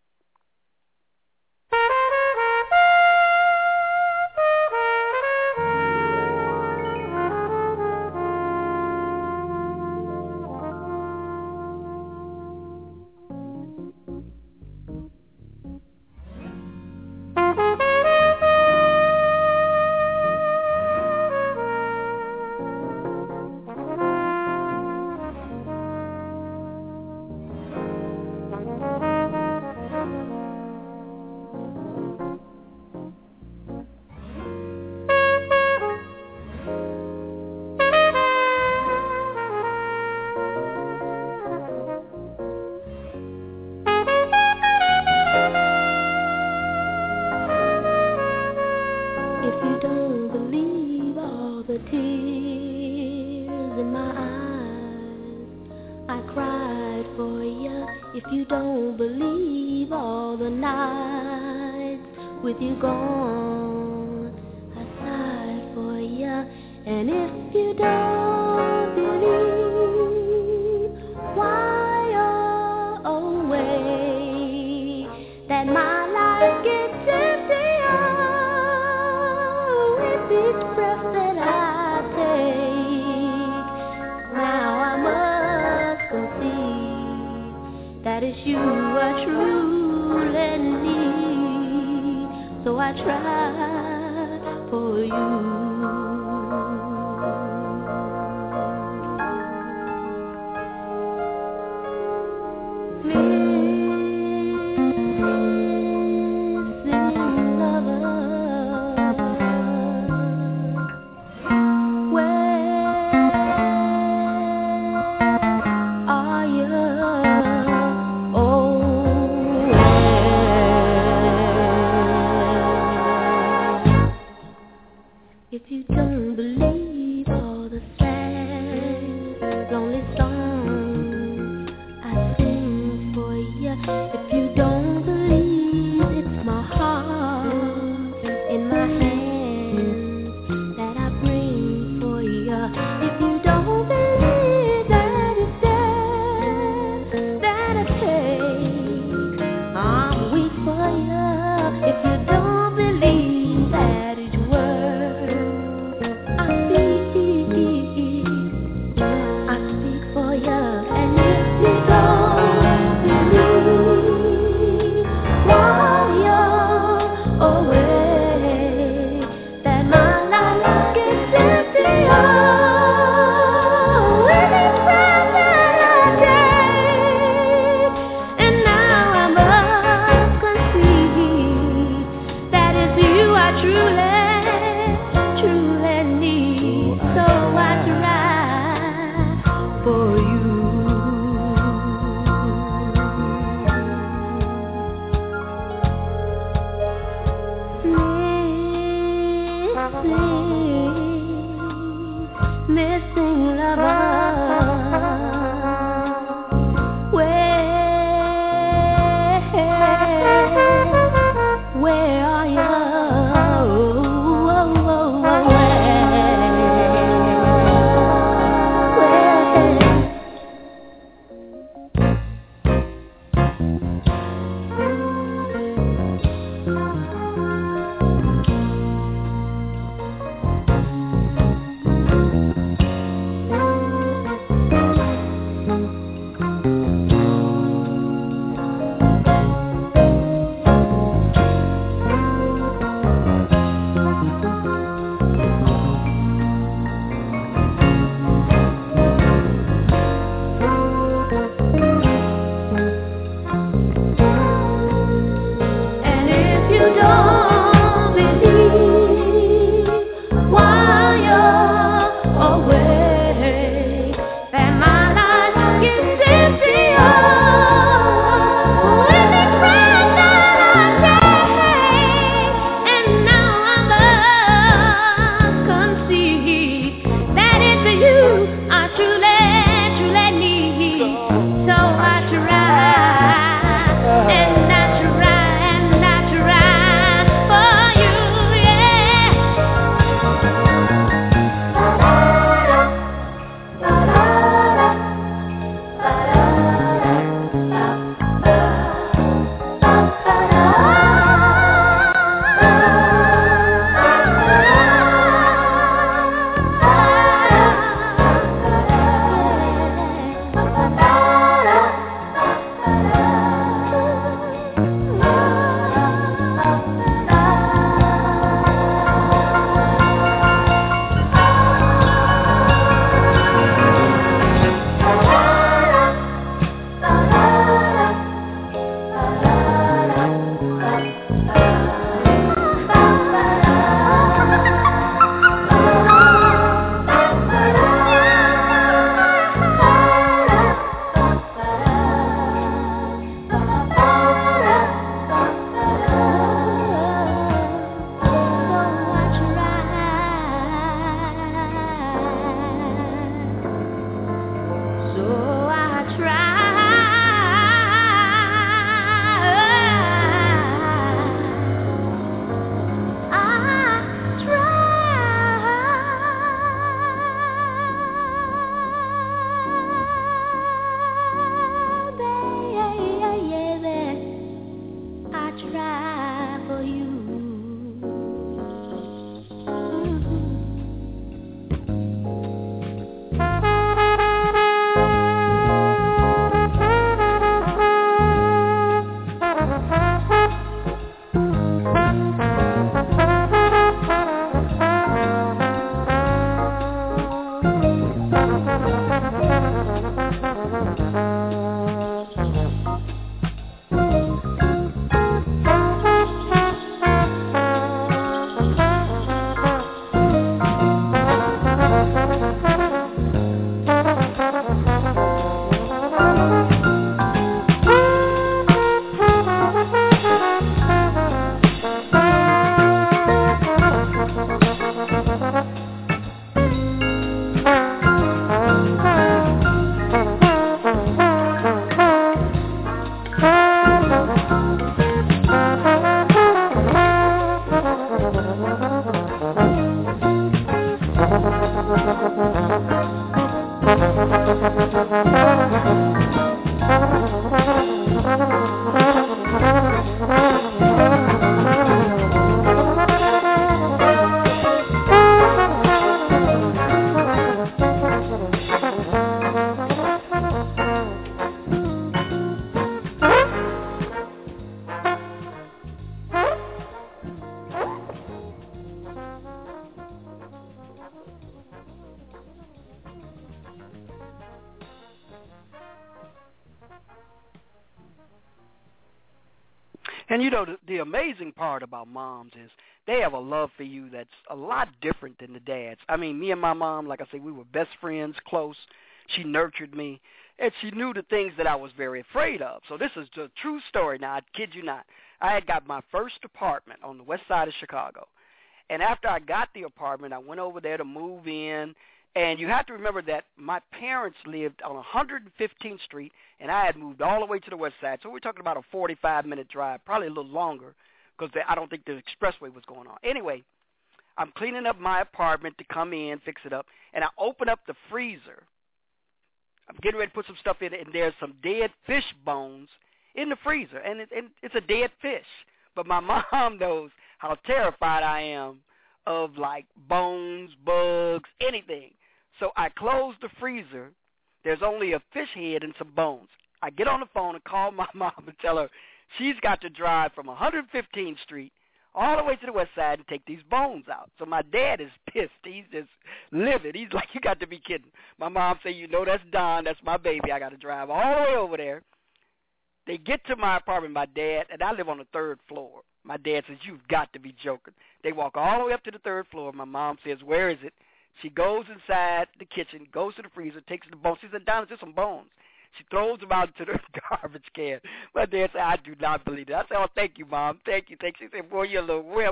And, you know, the, the amazing part about moms is they have a love for you that's a lot different than the dads. I mean, me and my mom, like I said, we were best friends, close. She nurtured me, and she knew the things that I was very afraid of. So this is the true story now. I kid you not. I had got my first apartment on the west side of Chicago. And after I got the apartment, I went over there to move in. And you have to remember that my parents lived on one hundred fifteenth Street, and I had moved all the way to the west side. So we're talking about a forty-five minute drive, probably a little longer, because I don't think the expressway was going on. Anyway, I'm cleaning up my apartment to come in, fix it up, and I open up the freezer. I'm getting ready to put some stuff in it, and there's some dead fish bones in the freezer, and, it, and it's a dead fish. But my mom knows how terrified I am of, like, bones, bugs, anything. So I close the freezer. There's only a fish head and some bones. I get on the phone and call my mom and tell her she's got to drive from one hundred fifteenth Street all the way to the west side and take these bones out. So my dad is pissed. He's just livid. He's like, you got to be kidding. My mom said, you know, that's Don. That's my baby. I got to drive all the way over there. They get to my apartment, my dad, and I live on the third floor. My dad says, you've got to be joking. They walk all the way up to the third floor. My mom says, where is it? She goes inside the kitchen, goes to the freezer, takes the bones. She said, Don, it's just some bones. She throws them out into the garbage can. My dad said, I do not believe it. I said, oh, thank you, Mom. Thank you. Thank you. She said, boy, you're a little wimp.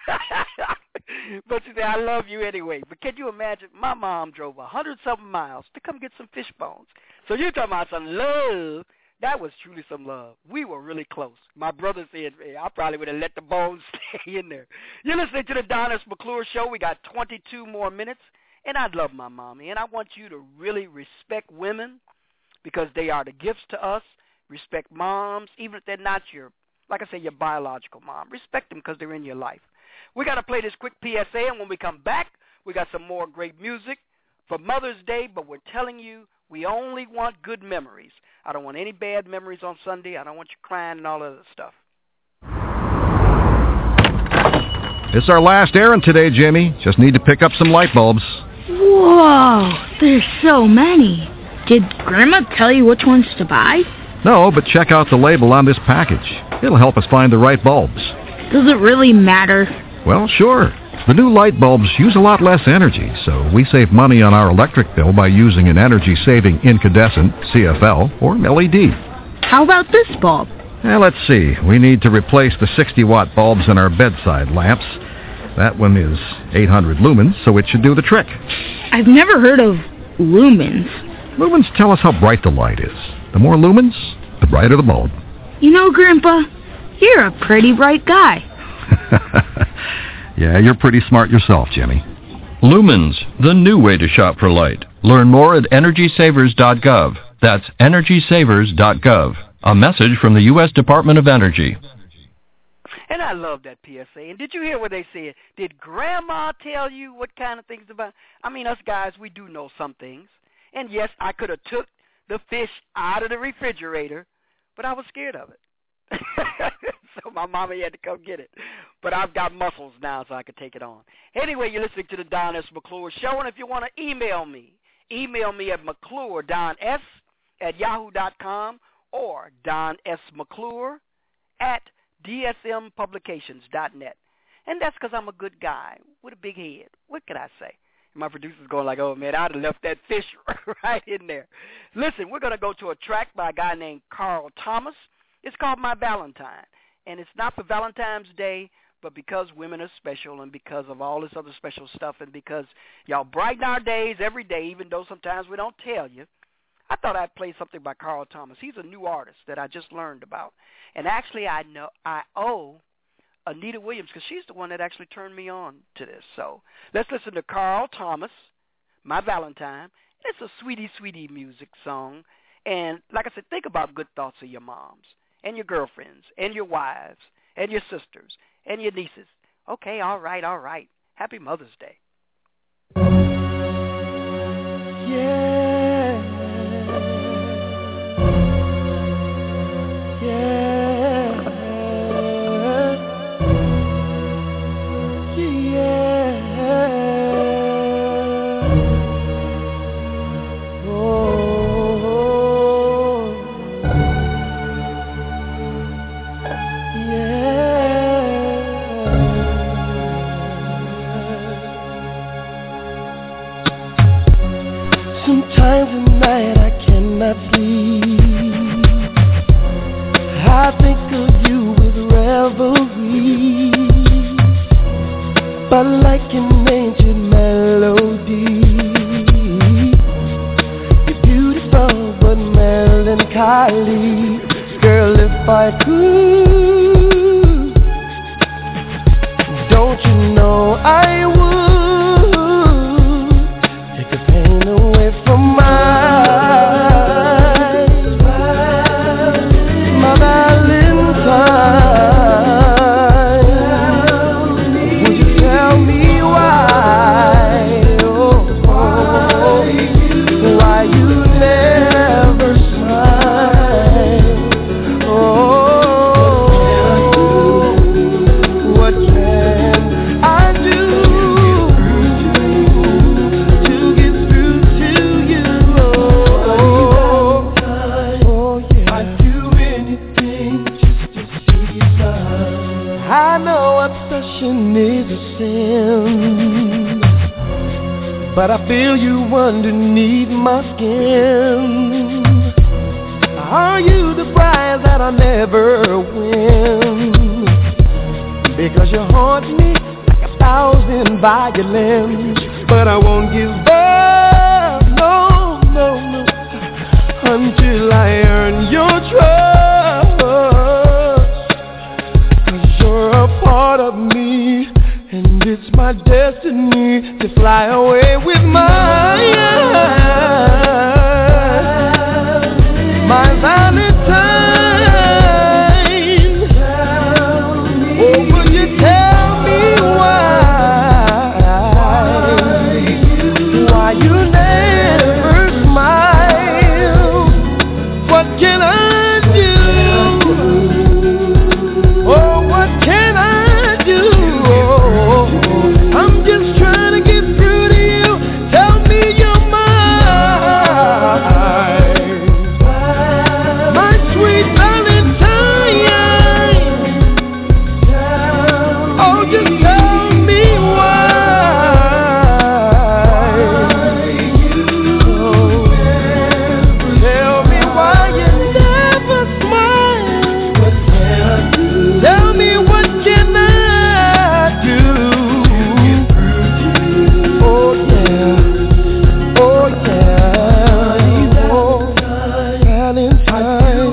But she said, I love you anyway. But can you imagine? My mom drove a hundred-something miles to come get some fish bones. So you're talking about some love. That was truly some love. We were really close. My brother said, hey, I probably would have let the bones stay in there. You're listening to the Don S. McClure Show. We got twenty-two more minutes. And I love my mommy. And I want you to really respect women because they are the gifts to us. Respect moms, even if they're not your, like I say, your biological mom. Respect them because they're in your life. We got to play this quick P S A. And when we come back, we got some more great music for Mother's Day. But we're telling you, we only want good memories. I don't want any bad memories on Sunday. I don't want you crying and all of that stuff. It's our last errand today, Jimmy. Just need to pick up some light bulbs. Whoa, there's so many. Did Grandma tell you which ones to buy? No, but check out the label on this package. It'll help us find the right bulbs. Does it really matter? Well, sure. The new light bulbs use a lot less energy, so we save money on our electric bill by using an energy-saving incandescent, C F L, or L E D. How about this bulb? Well, let's see. We need to replace the sixty-watt bulbs in our bedside lamps. That one is eight hundred lumens, so it should do the trick. I've never heard of lumens. Lumens tell us how bright the light is. The more lumens, the brighter the bulb. You know, Grandpa, you're a pretty bright guy. Yeah, you're pretty smart yourself, Jimmy. Lumens, the new way to shop for light. Learn more at energy savers dot gov. That's energy savers dot gov. A message from the U S Department of Energy. And I love that P S A. And did you hear what they said? Did Grandma tell you what kind of things about? I mean, us guys, we do know some things. And yes, I could have took the fish out of the refrigerator, but I was scared of it. So my mama had to come get it. But I've got muscles now so I can take it on. Anyway, you're listening to the Don S. McClure Show, and if you want to email me, email me at McClure, Don S, at yahoo dot com, or Don S. McClure at D S M publications dot net. And that's because I'm a good guy with a big head. What can I say? And my producer's going like, oh, man, I'd have left that fish right in there. Listen, we're going to go to a track by a guy named Carl Thomas. It's called My Valentine. And it's not for Valentine's Day, but because women are special and because of all this other special stuff and because y'all brighten our days every day, even though sometimes we don't tell you, I thought I'd play something by Carl Thomas. He's a new artist that I just learned about. And actually I know I owe Anita Williams because she's the one that actually turned me on to this. So let's listen to Carl Thomas, My Valentine. It's a sweetie, sweetie music song. And like I said, think about good thoughts of your moms and your girlfriends and your wives and your sisters and your nieces. Okay, all right, all right. Happy Mother's Day. Yeah. Yeah. Yeah. Oh. Yeah. cannot sleep. I think of you with revelry, but like an ancient melody, you're beautiful but melancholy. Girl, if I could, don't you know I would take the pain away from my, my Valentine. Would you tell me why, oh, oh, why you never smile? Is a sin, but I feel you underneath my skin. Are you the prize that I never win? Because you haunt me like a thousand violins, but I won't give up, no, no, no, until I earn your trust. 'Cause you're a part of me, and it's my destiny to fly away with my, my Valentine. Oh, will you tell me why, why you never smile? What can I do? Oh, what can I do? I'm just trying to get through to you. Tell me you're mine, my sweet Valentine. Oh, just tell me why. Oh, tell me why you never smile. Tell me what can I do? Oh yeah, oh yeah, oh Valentine.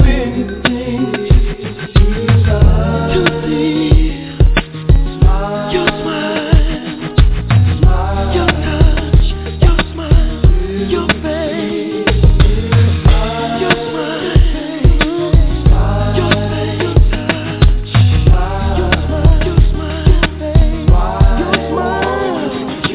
To see your smile, your touch, your smile, your face, your smile, your face, your touch, your smile, your smile, face, your smile.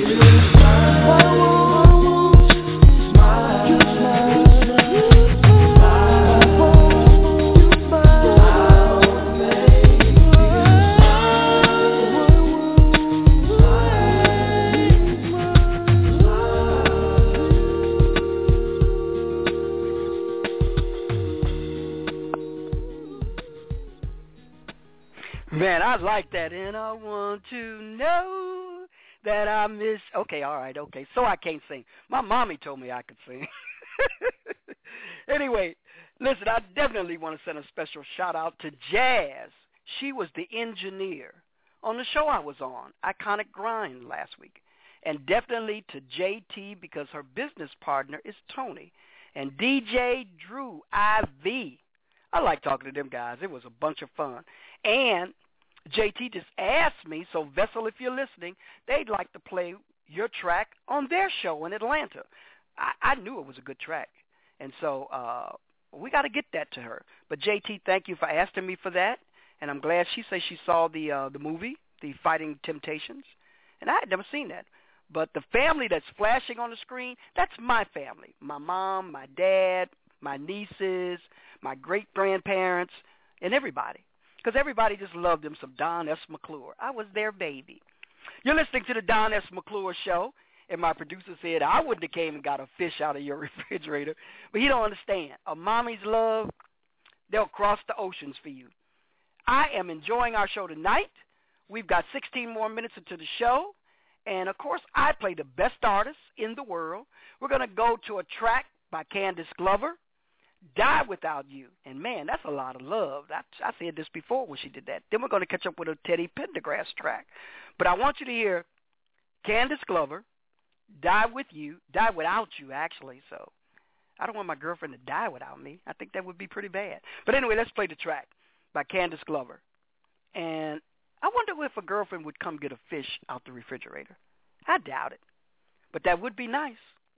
Man, I like that, and I want to know that I miss. Okay, all right, okay. So I can't sing. My mommy told me I could sing. Anyway, listen, I definitely want to send a special shout out to Jazz. She was the engineer on the show I was on, Iconic Grind, last week. And definitely to J T, because her business partner is Tony. And D J Drew I V. I like talking to them guys. It was a bunch of fun. And J T just asked me, so Vessel, if you're listening, they'd like to play your track on their show in Atlanta. I, I knew it was a good track. And so uh, we got to get that to her. But J T, thank you for asking me for that. And I'm glad she said she saw the uh, the movie, The Fighting Temptations. And I had never seen that. But the family that's flashing on the screen, that's my family. My mom, my dad, my nieces, my great-grandparents, and everybody. Because everybody just loved him some Don S. McClure. I was their baby. You're listening to the Don S. McClure Show, and my producer said I wouldn't have came and got a fish out of your refrigerator. But he don't understand. A mommy's love, they'll cross the oceans for you. I am enjoying our show tonight. We've got sixteen more minutes into the show. And, of course, I play the best artists in the world. We're going to go to a track by Candace Glover. Die Without You. And, man, that's a lot of love. I, I said this before when she did that. Then we're going to catch up with a Teddy Pendergrass track. But I want you to hear Candace Glover, Die With You, Die Without You, actually. So I don't want my girlfriend to die without me. I think that would be pretty bad. But anyway, let's play the track by Candace Glover. And I wonder if a girlfriend would come get a fish out the refrigerator. I doubt it. But that would be nice.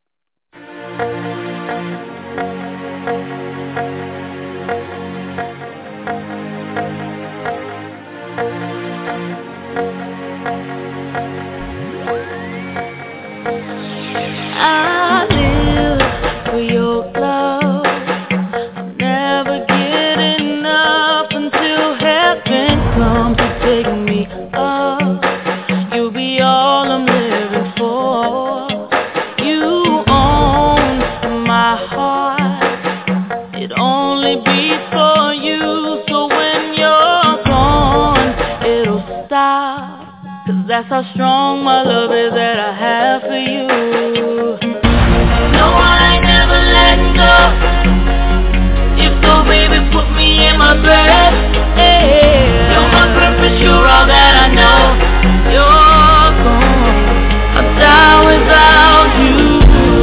I live for your love. I'll never get enough until heaven comes to take me up. You'll be all I'm living for. You own my heart. It only beats for you. So when you're gone, it'll stop. 'Cause that's how strong my love is that I have for you. No, I ain't never letting go. If so, baby, put me in my bed. Hey, you're my purpose, you're all that I know. You're gone, I'll die without you.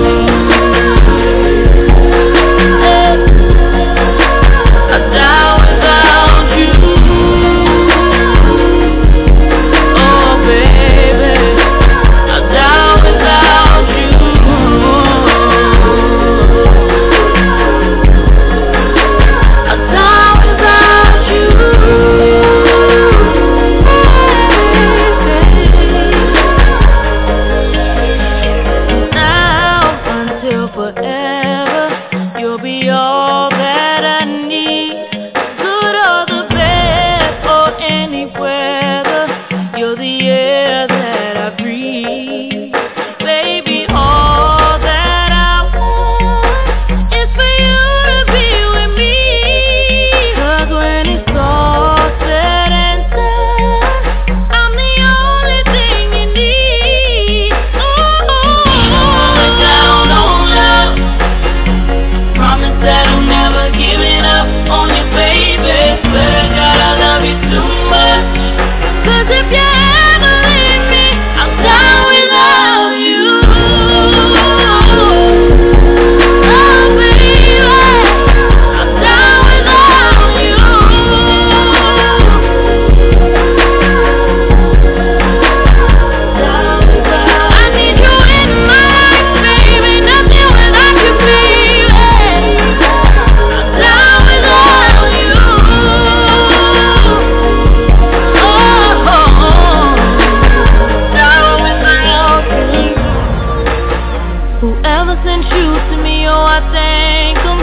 Hey, I'll die without you. Oh, baby, I'll die without you. I'll die without you. Now until forever, you'll be all that I need. Good or the bad or any weather, you're the air that I breathe. Baby, all that I want is for you to be with me. 'Cause when it's all said and done, I'm the only thing you need. Ooh, hold down on love. Promise that I'll never give it up on you, baby. Swear to God I love you too much. 'Cause if you ever leave me, I'll die without you. Oh, baby, I'll die without you. I need you in my life, baby. Nothing without you, baby. I'll die without you. Oh, die without you. Whoever sent you to me, oh, I thank 'em.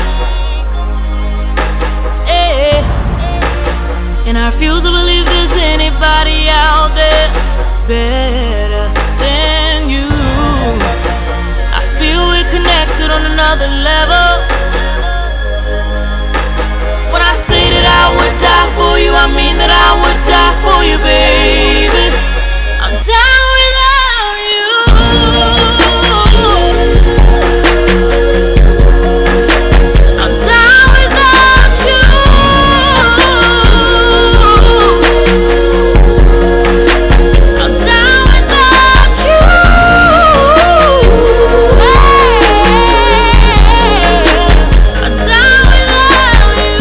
Hey, and I refuse to believe there's anybody out there better than you. I feel we're connected on another level. When I say that I would die for you, I mean that I would die for you, baby. I'm down without you. I'm down without you. I'm down without you. Hey, I'm down without you.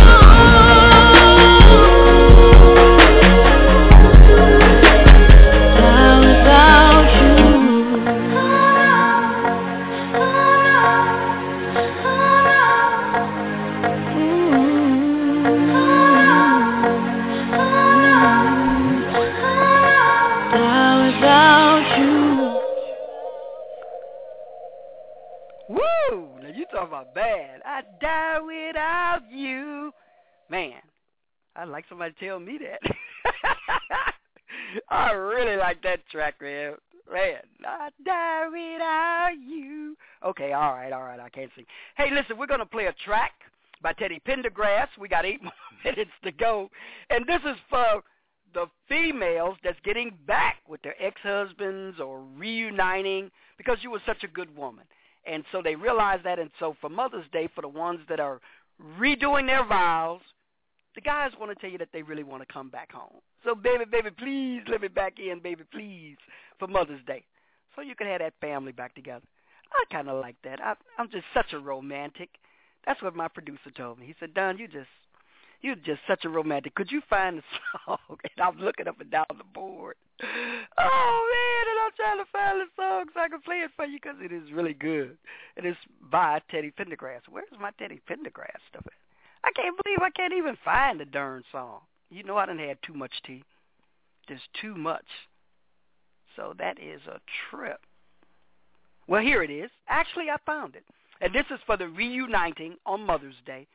Down without you. Down without you. Woo! Now you talking about bad. I die without you. Man, I'd like somebody to tell me that. I really like that track, man. Man, I die without you. Okay, all right, all right, I can't sing. Hey, listen, we're going to play a track by Teddy Pendergrass. We got eight more minutes to go. And this is for the females that's getting back with their ex-husbands or reuniting because you were such a good woman. And so they realize that. And so for Mother's Day, for the ones that are redoing their vows, the guys want to tell you that they really want to come back home. So, baby, baby, please let me back in, baby, please, for Mother's Day. So you can have that family back together. I kind of like that. I, I'm just such a romantic. That's what my producer told me. He said, Don, you just, you're just such a romantic. Could you find the song? And I'm looking up and down the board. Oh, man, and I'm trying to find the song so I can play it for you because it is really good. And it's by Teddy Pendergrass. Where's my Teddy Pendergrass stuff at? I can't believe I can't even find the darn song. You know I done had too much tea. There's too much. So that is a trip. Well, here it is. Actually, I found it. And this is for the reuniting on Mother's Day.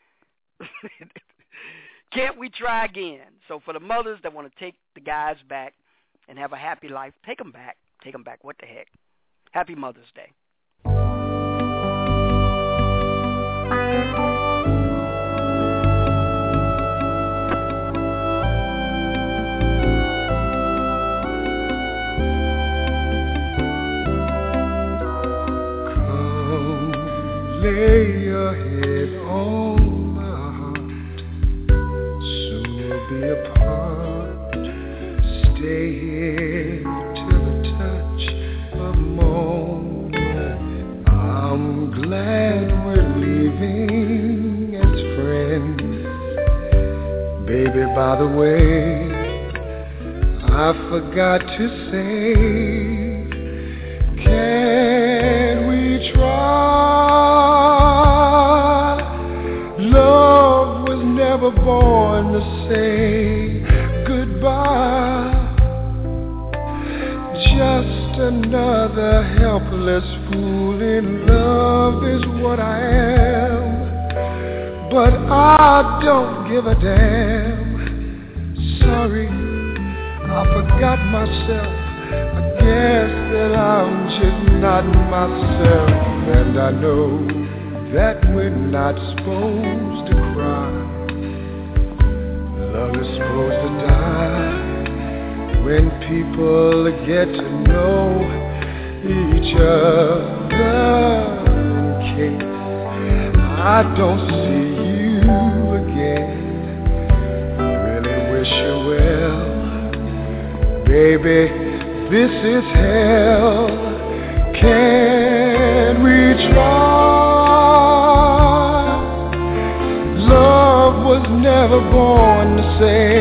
Can't we try again? So for the mothers that want to take the guys back and have a happy life, take them back. Take them back. What the heck? Happy Mother's Day. Lay your head on my heart. Soon we'll be apart. Stay here till the touch of morn. I'm glad we're leaving as friends. Baby, by the way, I forgot to say, can we try? Love was never born to say goodbye. Just another helpless fool in love is what I am. But I don't give a damn. Sorry, I forgot myself. I guess that I'm just not myself. And I know that we're not supposed to cry. Love is supposed to die when people get to know each other. In case I don't see you again, I really wish you well. Baby, this is hell. Can we try? Love was never born to say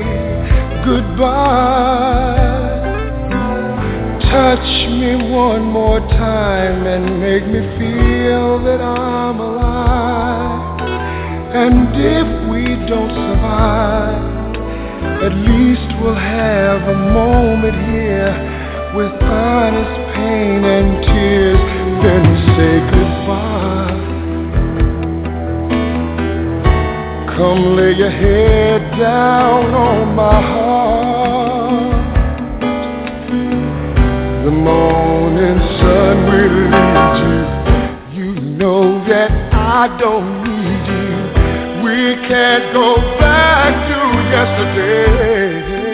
goodbye. Touch me one more time and make me feel that I'm alive. And if we don't survive, at least we'll have a moment here with honest pain and tears, then say goodbye. Come lay your head down on my heart. The morning sun will lead you. You know that I don't need you. We can't go back to yesterday.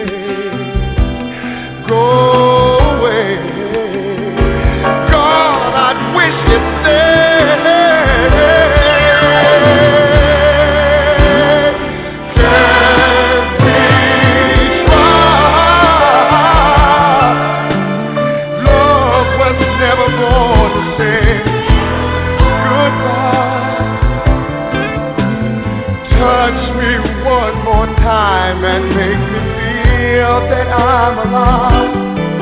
Go away. God, I'd wish you'd stay. Can we try? Love was never born to say goodbye. Touch me one more time and make me feel that I'm alive.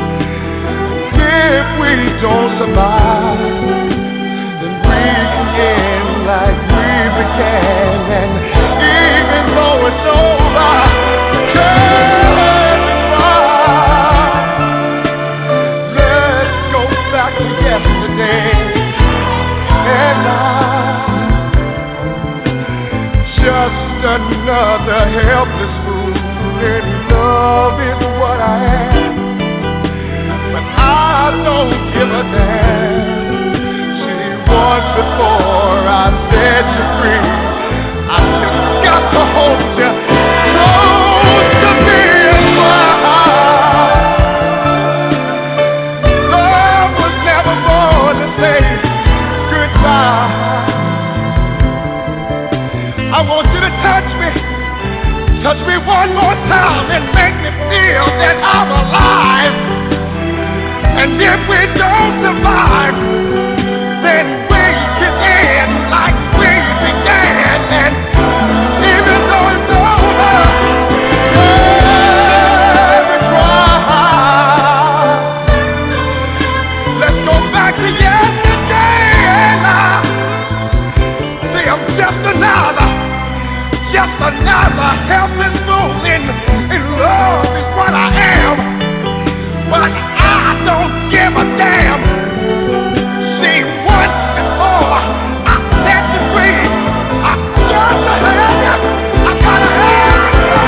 If we don't survive, then we can end like we began. And even though it's over, can't try. Let's go back to yesterday. And I just another helpless fool in love is what I am. But I don't give a damn. See, once before I set you free, I just got to hold you close to me and why. Love was never born to say goodbye. I want you to touch me. Touch me one more time and make me feel that I'm alive. And if we don't survive, then we can end like we began. And even though it's over, every cry. Let's go back to yesterday and I say I'm just another, just another helpless fool in, in love is what I am. But I don't give a damn. See, once before I set you free, I got to have you. I gotta have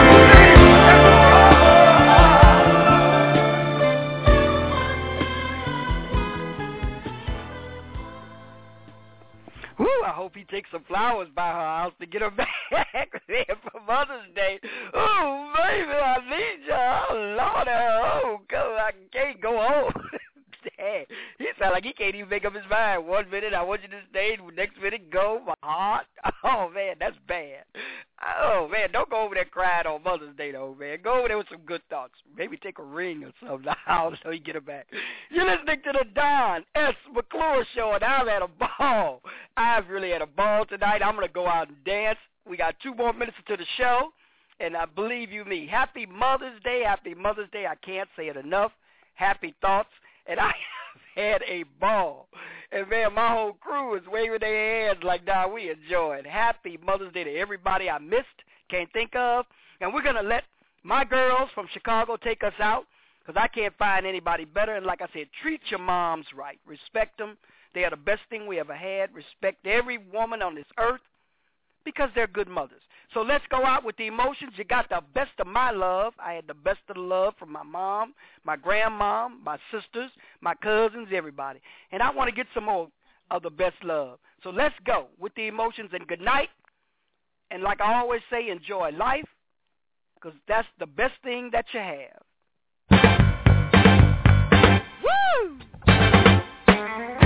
you. Woo, I hope he takes some flowers by her house to get her back for Mother's Day. Oh, baby, I need you. Oh, Lord, oh, go, I can't go home. Dad, he sound like he can't even make up his mind. One minute, I want you to stay. Next minute, go. My heart. Oh, man, that's bad. Oh, man, don't go over there crying on Mother's Day, though, man. Go over there with some good thoughts. Maybe take a ring or something out so you get her back. You're listening to the Don S. McClure Show, and I've had a ball. I've really had a ball tonight. I'm going to go out and dance. We got two more minutes to the show, and I believe you me. Happy Mother's Day. Happy Mother's Day. I can't say it enough. Happy thoughts. And I have had a ball. And, man, my whole crew is waving their hands like, nah, we enjoyed. Happy Mother's Day to everybody I missed, can't think of. And we're going to let my girls from Chicago take us out because I can't find anybody better. And like I said, treat your moms right. Respect them. They are the best thing we ever had. Respect every woman on this earth because they're good mothers. So let's go out with the emotions. You got the best of my love. I had the best of the love from my mom, my grandmom, my sisters, my cousins, everybody. And I want to get some more of the best love. So let's go with the emotions and good night. And like I always say, enjoy life because that's the best thing that you have. Woo!